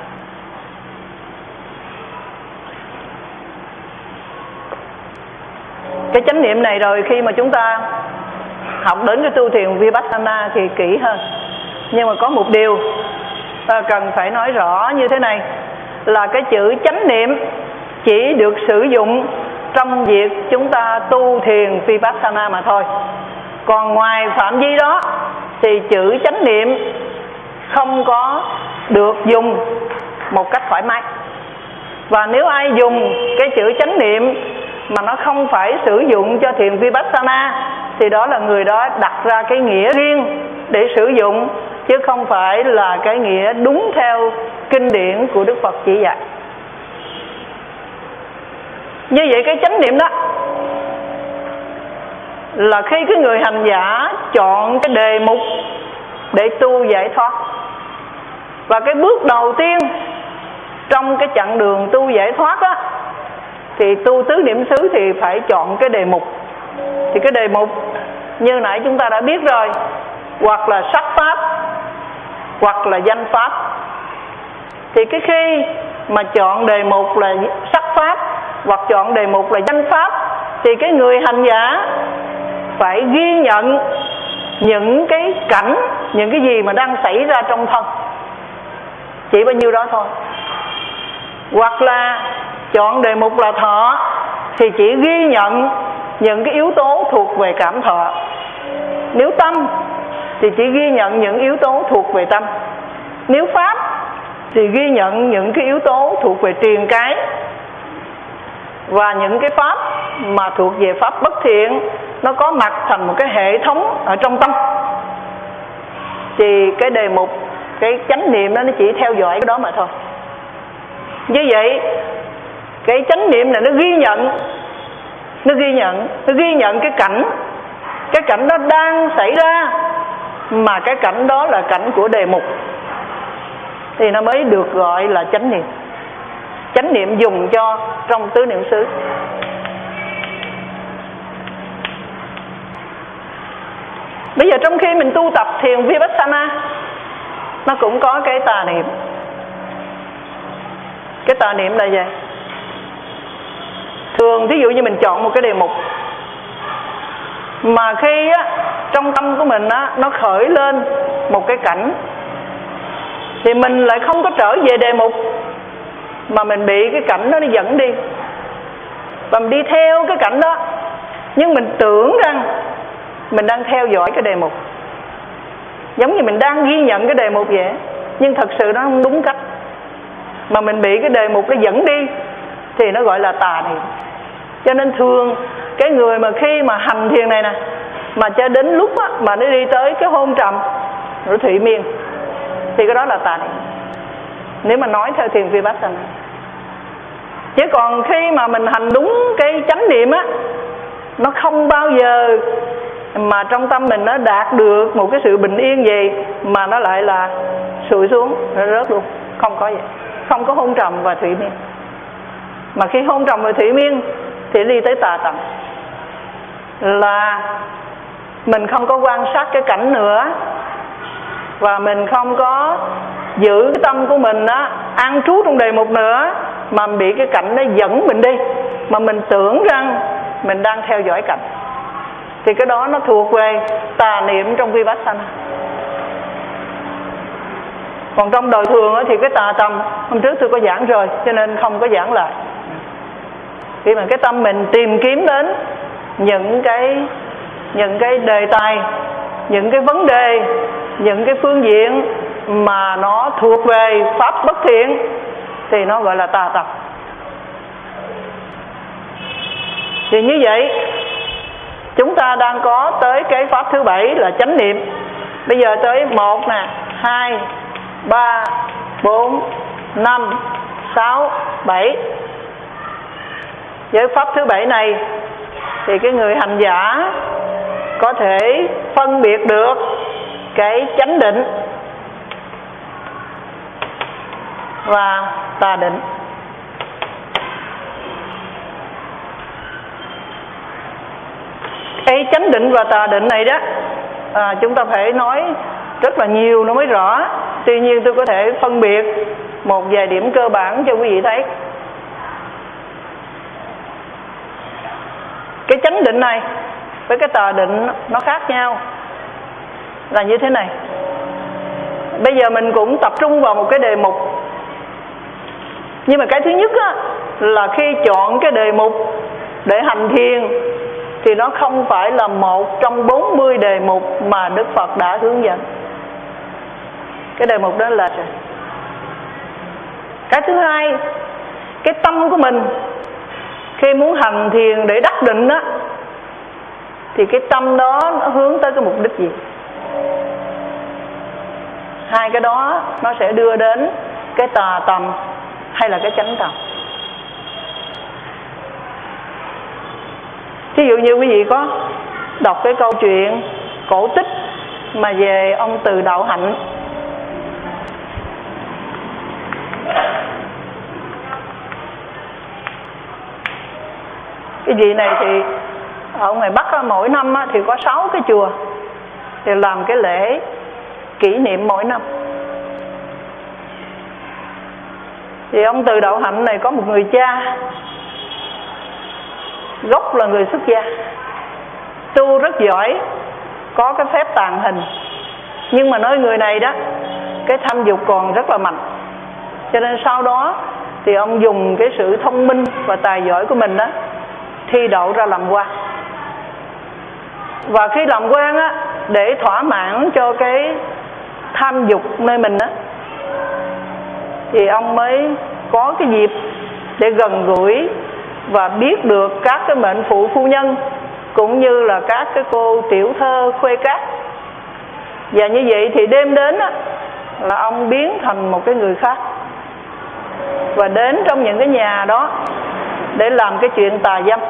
Cái chánh niệm này rồi khi mà chúng ta học đến cái tu thiền Vipassana thì kỹ hơn. Nhưng mà có một điều ta cần phải nói rõ như thế này, là cái chữ chánh niệm chỉ được sử dụng trong việc chúng ta tu thiền Vipassana mà thôi. Còn ngoài phạm vi đó thì chữ chánh niệm không có được dùng một cách thoải mái. Và nếu ai dùng cái chữ chánh niệm mà nó không phải sử dụng cho thiền Vipassana thì đó là người đó đặt ra cái nghĩa riêng để sử dụng, chứ không phải là cái nghĩa đúng theo kinh điển của Đức Phật chỉ dạy. Như vậy cái chánh niệm đó là khi cái người hành giả chọn cái đề mục để tu giải thoát. Và cái bước đầu tiên trong cái chặng đường tu giải thoát á, thì tu tứ niệm xứ thì phải chọn cái đề mục. Thì cái đề mục như nãy chúng ta đã biết rồi, hoặc là sắc pháp hoặc là danh pháp. Thì cái khi mà chọn đề mục là sắc pháp hoặc chọn đề mục là danh pháp thì cái người hành giả phải ghi nhận những cái cảnh, những cái gì mà đang xảy ra trong thân, chỉ bao nhiêu đó thôi. Hoặc là chọn đề mục là thọ thì chỉ ghi nhận những cái yếu tố thuộc về cảm thọ. Nếu tâm thì chỉ ghi nhận những yếu tố thuộc về tâm. Nếu pháp thì ghi nhận những cái yếu tố thuộc về triền cái. Và những cái pháp mà thuộc về pháp bất thiện nó có mặt thành một cái hệ thống ở trong tâm, thì cái đề mục, cái chánh niệm đó nó chỉ theo dõi cái đó mà thôi. Như vậy cái chánh niệm này nó ghi nhận, nó ghi nhận, nó ghi nhận cái cảnh, cái cảnh đó đang xảy ra, mà cái cảnh đó là cảnh của đề mục, thì nó mới được gọi là chánh niệm. Chánh niệm dùng cho trong tứ niệm xứ. Bây giờ trong khi mình tu tập thiền Vipassana, nó cũng có cái tà niệm. Cái tà niệm là gì? Thường ví dụ như mình chọn một cái đề mục, mà khi á, trong tâm của mình á, nó khởi lên một cái cảnh, thì mình lại không có trở về đề mục, mà mình bị cái cảnh đó nó dẫn đi, và mình đi theo cái cảnh đó. Nhưng mình tưởng rằng mình đang theo dõi cái đề mục, giống như mình đang ghi nhận cái đề mục vậy, nhưng thật sự nó không đúng cách, mà mình bị cái đề mục nó dẫn đi, thì nó gọi là tà niệm. Cho nên thường cái người mà khi mà hành thiền này nè, mà cho đến lúc á, mà nó đi tới cái hôn trầm rồi thụy miên, thì cái đó là tà niệm, nếu mà nói theo thiền Vipassana. Chứ còn khi mà mình hành đúng cái chánh niệm á, nó không bao giờ mà trong tâm mình nó đạt được một cái sự bình yên gì mà nó lại là sụi xuống, nó rớt luôn. Không có vậy. Không có hôn trầm và thủy miên. Mà khi hôn trầm và thủy miên thì đi tới tà tầm, là mình không có quan sát cái cảnh nữa, và mình không có giữ cái tâm của mình á, an trú trong đề mục nữa, mà bị cái cảnh nó dẫn mình đi, mà mình tưởng rằng mình đang theo dõi cảnh, thì cái đó nó thuộc về tà niệm trong Vipassana. Còn trong đời thường thì cái tà tâm, hôm trước tôi có giảng rồi cho nên không có giảng lại. Khi mà cái tâm mình tìm kiếm đến những cái những cái đề tài, những cái vấn đề, những cái phương diện mà nó thuộc về pháp bất thiện, thì nó gọi là tà tâm. Thì như vậy chúng ta đang có tới cái pháp thứ bảy là chánh niệm. Bây giờ tới một nè, hai, ba, bốn, năm, sáu, bảy. Với pháp thứ bảy này thì cái người hành giả có thể phân biệt được cái chánh định và tà định. Cái chánh định và tà định này đó à, chúng ta phải nói rất là nhiều nó mới rõ. Tuy nhiên tôi có thể phân biệt một vài điểm cơ bản cho quý vị thấy. Cái chánh định này với cái tà định nó khác nhau là như thế này. Bây giờ mình cũng tập trung vào một cái đề mục. Nhưng mà cái thứ nhất á, là khi chọn cái đề mục để hành thiền thì nó không phải là một trong bốn mươi đề mục mà Đức Phật đã hướng dẫn. Cái đề mục đó là cái thứ hai, cái tâm của mình khi muốn hành thiền để đắc định á, thì cái tâm đó nó hướng tới cái mục đích gì? Hai cái đó nó sẽ đưa đến cái tà tầm hay là cái chánh tầm. Ví dụ như quý vị có đọc cái câu chuyện cổ tích mà về ông Từ Đạo Hạnh. Cái vị này thì ở ngoài Bắc mỗi năm thì có sáu cái chùa thì làm cái lễ kỷ niệm mỗi năm. Thì ông Từ Đạo Hạnh này có một người cha gốc là người xuất gia, tu rất giỏi, có cái phép tàng hình. Nhưng mà nói người này đó, cái tham dục còn rất là mạnh. Cho nên sau đó thì ông dùng cái sự thông minh và tài giỏi của mình đó thi đậu ra làm quan. Và khi làm quan á, để thỏa mãn cho cái tham dục nơi mình á, thì ông mới có cái dịp để gần gũi và biết được các cái mệnh phụ phu nhân cũng như là các cái cô tiểu thơ khuê cát. Và như vậy thì đêm đến á, là ông biến thành một cái người khác và đến trong những cái nhà đó để làm cái chuyện tà dâm.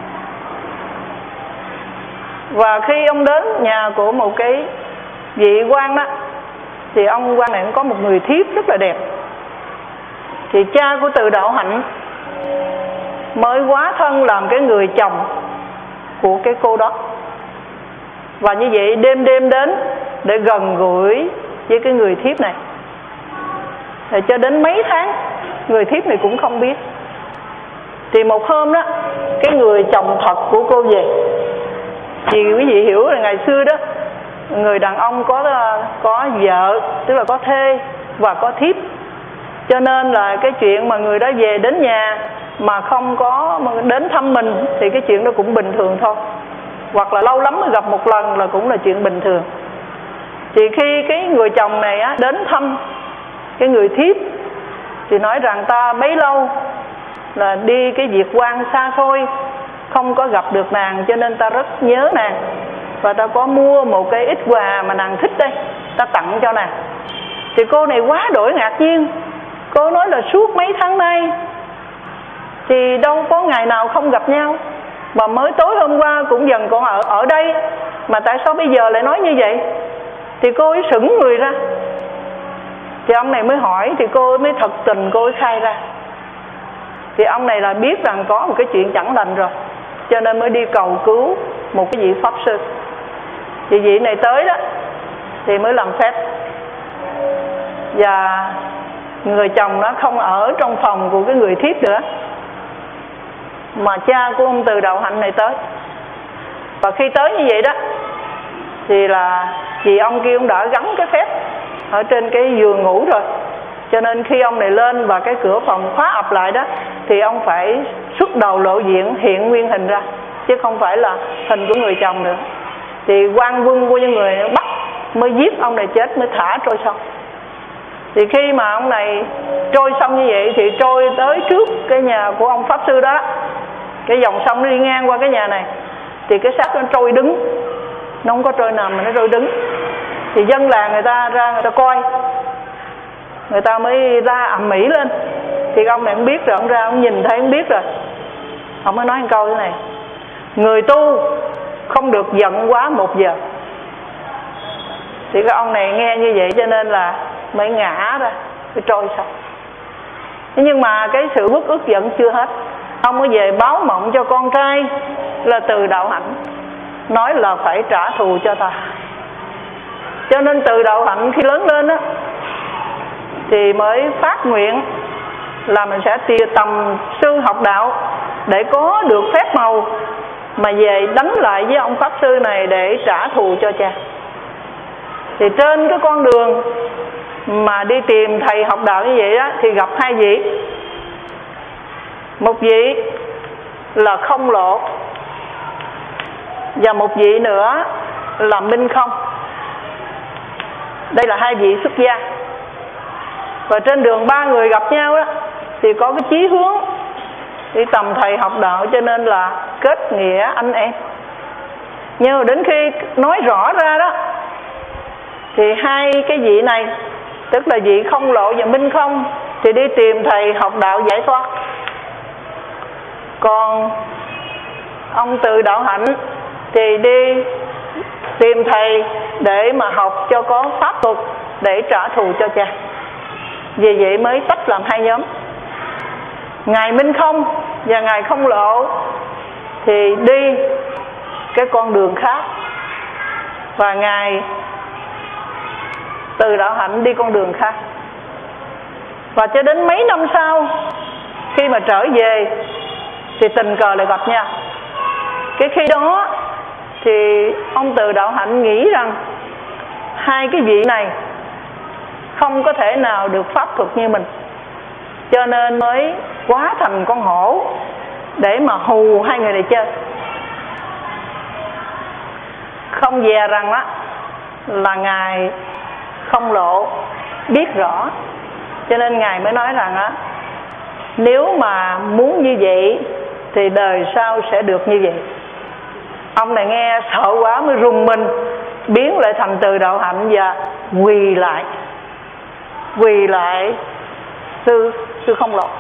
Và khi ông đến nhà của một cái vị quan đó, thì ông quan này cũng có một người thiếp rất là đẹp. Thì cha của Từ Đạo Hạnh mới hóa thân làm cái người chồng của cái cô đó. Và như vậy đêm đêm đến để gần gũi với cái người thiếp này. Rồi cho đến mấy tháng người thiếp này cũng không biết. Thì một hôm đó, cái người chồng thật của cô về. Thì quý vị hiểu là ngày xưa đó, người đàn ông có có vợ, tức là có thê và có thiếp. Cho nên là cái chuyện mà người đó về đến nhà mà không có đến thăm mình thì cái chuyện đó cũng bình thường thôi. Hoặc là lâu lắm mới gặp một lần là cũng là chuyện bình thường. Thì khi cái người chồng này á, đến thăm cái người thiếp thì nói rằng ta bấy lâu là đi cái việc quan xa xôi, không có gặp được nàng cho nên ta rất nhớ nàng. Và ta có mua một cái ít quà mà nàng thích đây, ta tặng cho nàng. Thì cô này quá đổi ngạc nhiên. Cô nói là suốt mấy tháng nay thì đâu có ngày nào không gặp nhau, mà mới tối hôm qua cũng dần còn ở, ở đây, mà tại sao bây giờ lại nói như vậy? Thì cô ấy sững người ra. Thì ông này mới hỏi, thì cô ấy mới thật tình cô ấy khai ra. Thì ông này là biết rằng có một cái chuyện chẳng lành rồi, cho nên mới đi cầu cứu một cái vị pháp sư. Thì vị này tới đó thì mới làm phép. Và người chồng nó không ở trong phòng của cái người thiếp nữa, mà cha của ông Từ Đạo Hạnh này tới. Và khi tới như vậy đó thì là vì ông kia ông đã gắn cái phép ở trên cái giường ngủ rồi, cho nên khi ông này lên và cái cửa phòng khóa ập lại đó thì ông phải xuất đầu lộ diện, hiện nguyên hình ra, chứ không phải là hình của người chồng nữa. Thì quan quân của những người bắt mới giết ông này chết, mới thả trôi sông. Thì khi mà ông này trôi sông như vậy thì trôi tới trước cái nhà của ông pháp sư đó, cái dòng sông nó đi ngang qua cái nhà này, thì cái xác nó trôi đứng, nó không có trôi nằm mà nó trôi đứng. Thì dân làng người ta ra người ta coi, người ta mới la ầm ĩ lên. Thì ông này cũng biết rồi, ông ra ông nhìn thấy ông biết rồi. Ông mới nói một câu thế này: người tu không được giận quá một giờ. Thì cái ông này nghe như vậy cho nên là mới ngã ra, mới trôi xong. Thế nhưng mà cái sự uất ức giận chưa hết. Ông mới về báo mộng cho con trai là Từ Đạo Hạnh, nói là phải trả thù cho ta. Cho nên Từ Đạo Hạnh khi lớn lên á thì mới phát nguyện là mình sẽ tìa tầm sư học đạo để có được phép màu mà về đánh lại với ông pháp sư này để trả thù cho cha. Thì trên cái con đường mà đi tìm thầy học đạo như vậy đó thì gặp hai vị. Một vị là Không Lộ và một vị nữa là Minh Không. Đây là hai vị xuất gia. Và trên đường ba người gặp nhau đó thì có cái chí hướng đi tầm thầy học đạo, cho nên là kết nghĩa anh em. Nhưng mà đến khi nói rõ ra đó thì hai cái vị này, tức là vị Không Lộ và Minh Không, thì đi tìm thầy học đạo giải thoát. Còn ông Từ Đạo Hạnh thì đi tìm thầy để mà học cho có pháp thuật để trả thù cho cha. Vì vậy mới tách làm hai nhóm. Ngài Minh Không và Ngài Không Lộ thì đi cái con đường khác, và Ngài Từ Đạo Hạnh đi con đường khác. Và cho đến mấy năm sau, khi mà trở về thì tình cờ lại gặp nhau. Cái khi đó thì ông Từ Đạo Hạnh nghĩ rằng hai cái vị này không có thể nào được pháp thuật như mình, cho nên mới hóa thành con hổ để mà hù hai người này chơi. Không dè rằng đó là Ngài Không Lộ biết rõ, cho nên Ngài mới nói rằng á, nếu mà muốn như vậy thì đời sau sẽ được như vậy. Ông này nghe sợ quá mới rùng mình, biến lại thành Từ Đạo Hạnh và quỳ lại quỳ lại sư sư Không Lộ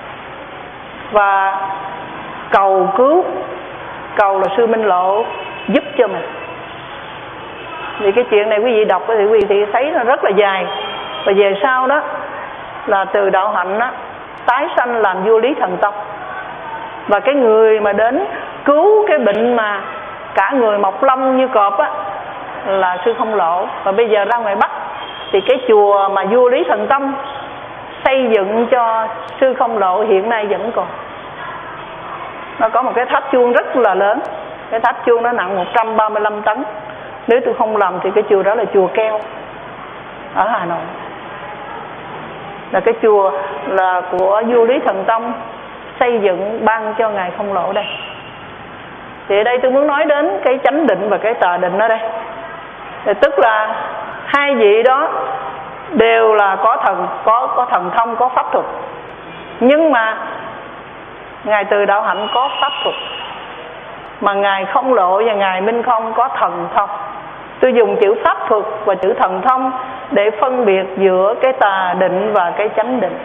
và cầu cứu, cầu là sư Minh Lộ giúp cho mình. Vì cái chuyện này quý vị đọc thì quý vị thì thấy nó rất là dài. Và về sau đó là Từ Đạo Hạnh đó tái sanh làm vua Lý Thần Tông. Và cái người mà đến cứu cái bệnh mà cả người mọc lông như cọp á là sư Không Lộ. Và bây giờ ra ngoài Bắc thì cái chùa mà vua Lý Thần Tông xây dựng cho sư Không Lộ hiện nay vẫn còn. Nó có một cái tháp chuông rất là lớn. Cái tháp chuông nó nặng một trăm ba mươi lăm tấn. Nếu tôi không lầm thì cái chùa đó là chùa Keo ở Hà Nội. Là cái chùa là của vua Lý Thần Tông xây dựng ban cho Ngài Không Lộ đây. Thì ở đây tôi muốn nói đến cái chánh định và cái tà định ở đây. Thì tức là hai vị đó đều là có thần, có có thần thông, có pháp thuật. Nhưng mà Ngài Từ Đạo Hạnh có pháp thuật, mà Ngài Không Lộ và Ngài Minh Không có thần thông. Tôi dùng chữ pháp thuật và chữ thần thông để phân biệt giữa cái tà định và cái chánh định.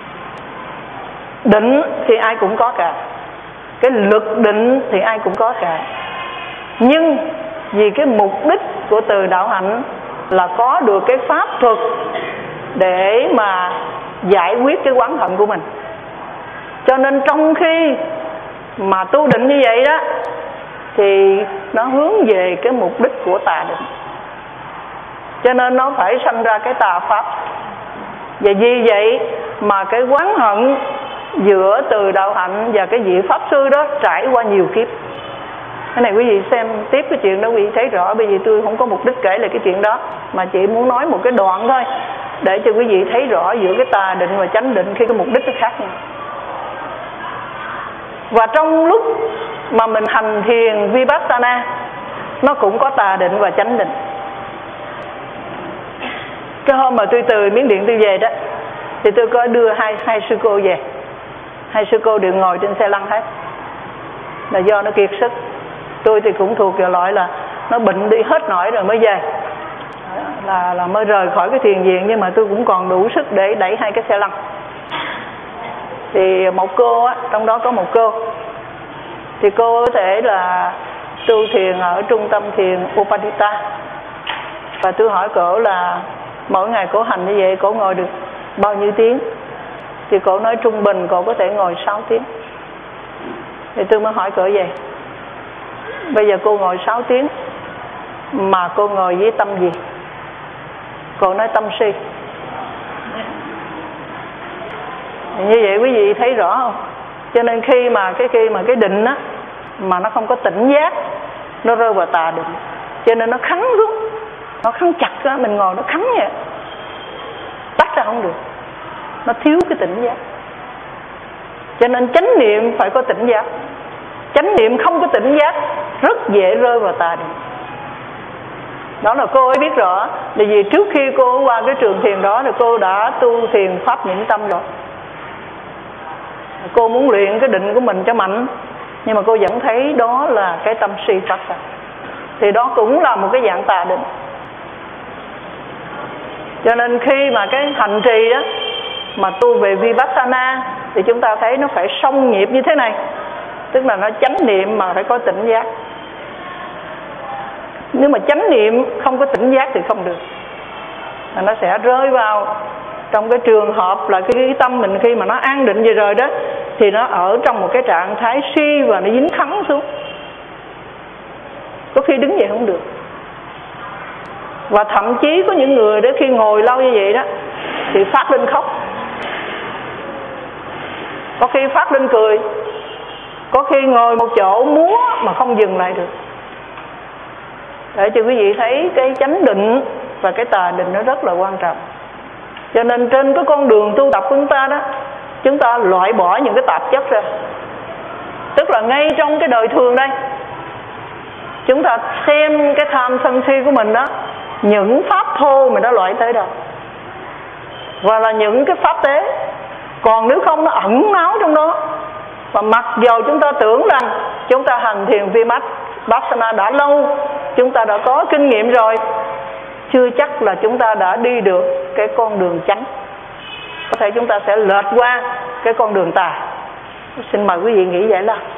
Định thì ai cũng có cả, cái lực định thì ai cũng có cả. Nhưng vì cái mục đích của Từ Đạo Hạnh là có được cái pháp thuật để mà giải quyết cái oán hận của mình, cho nên trong khi mà tu định như vậy đó thì nó hướng về cái mục đích của tà định, cho nên nó phải sanh ra cái tà pháp. Và vì vậy mà cái oán hận giữa Từ Đạo Hạnh và cái vị pháp sư đó trải qua nhiều kiếp. Cái này quý vị xem tiếp cái chuyện đó quý vị thấy rõ. Bởi vì tôi không có mục đích kể lại cái chuyện đó, mà chỉ muốn nói một cái đoạn thôi để cho quý vị thấy rõ giữa cái tà định và chánh định khi cái mục đích nó khác nhau. Và trong lúc mà mình hành thiền Vipassana, nó cũng có tà định và chánh định. Cái hôm mà tôi từ Miến Điện tôi về đó thì tôi có đưa hai, hai sư cô về. Hai sư cô đều ngồi trên xe lăn hết, là do nó kiệt sức. Tôi thì cũng thuộc vào loại là nó bệnh đi hết nổi rồi mới về, là, là mới rời khỏi cái thiền viện. Nhưng mà tôi cũng còn đủ sức để đẩy hai cái xe lăn. Thì một cô á, trong đó có một cô thì cô có thể là tu thiền ở trung tâm thiền Upadita. Và tôi hỏi cổ là mỗi ngày cổ hành như vậy cổ ngồi được bao nhiêu tiếng? Thì cổ nói trung bình cổ có thể ngồi sáu tiếng. Thì tôi mới hỏi cổ vậy, bây giờ cô ngồi sáu tiếng mà cô ngồi với tâm gì? Cô nói tâm si. Như vậy quý vị thấy rõ không? Cho nên khi mà cái khi mà cái định á mà nó không có tỉnh giác, nó rơi vào tà định, cho nên nó khắng xuống, nó khắng chặt á, mình ngồi nó khắng vậy, tách ra không được, nó thiếu cái tỉnh giác. Cho nên chánh niệm phải có tỉnh giác. Chánh niệm không có tỉnh giác rất dễ rơi vào tà định. Đó là cô ấy biết rõ, là vì trước khi cô qua cái trường thiền đó thì cô đã tu thiền pháp nhẫn tâm rồi. Cô muốn luyện cái định của mình cho mạnh, nhưng mà cô vẫn thấy đó là cái tâm si phát ra, thì đó cũng là một cái dạng tà định. Cho nên khi mà cái hành trì đó mà tu về Vipassana thì chúng ta thấy nó phải song nhịp như thế này, tức là nó chánh niệm mà phải có tỉnh giác. Nếu mà chánh niệm không có tỉnh giác thì không được, nó sẽ rơi vào trong cái trường hợp là cái, cái tâm mình khi mà nó an định vậy rồi đó, thì nó ở trong một cái trạng thái si và nó dính khắng xuống, có khi đứng dậy không được. Và thậm chí có những người đó khi ngồi lâu như vậy đó thì phát lên khóc, có khi phát lên cười, có khi ngồi một chỗ múa mà không dừng lại được. Để cho quý vị thấy cái chánh định và cái tà định nó rất là quan trọng. Cho nên trên cái con đường tu tập của chúng ta đó, chúng ta loại bỏ những cái tạp chất ra. Tức là ngay trong cái đời thường đây, chúng ta xem cái tham sân si của mình đó, những pháp thô mình đã loại tới đâu, và là những cái pháp tế. Còn nếu không nó ẩn náu trong đó. Và mặc dầu chúng ta tưởng rằng chúng ta hành thiền Vipassana đã lâu, chúng ta đã có kinh nghiệm rồi, chưa chắc là chúng ta đã đi được cái con đường chánh. Có thể chúng ta sẽ lệch qua cái con đường tà. Xin mời quý vị nghĩ vậy là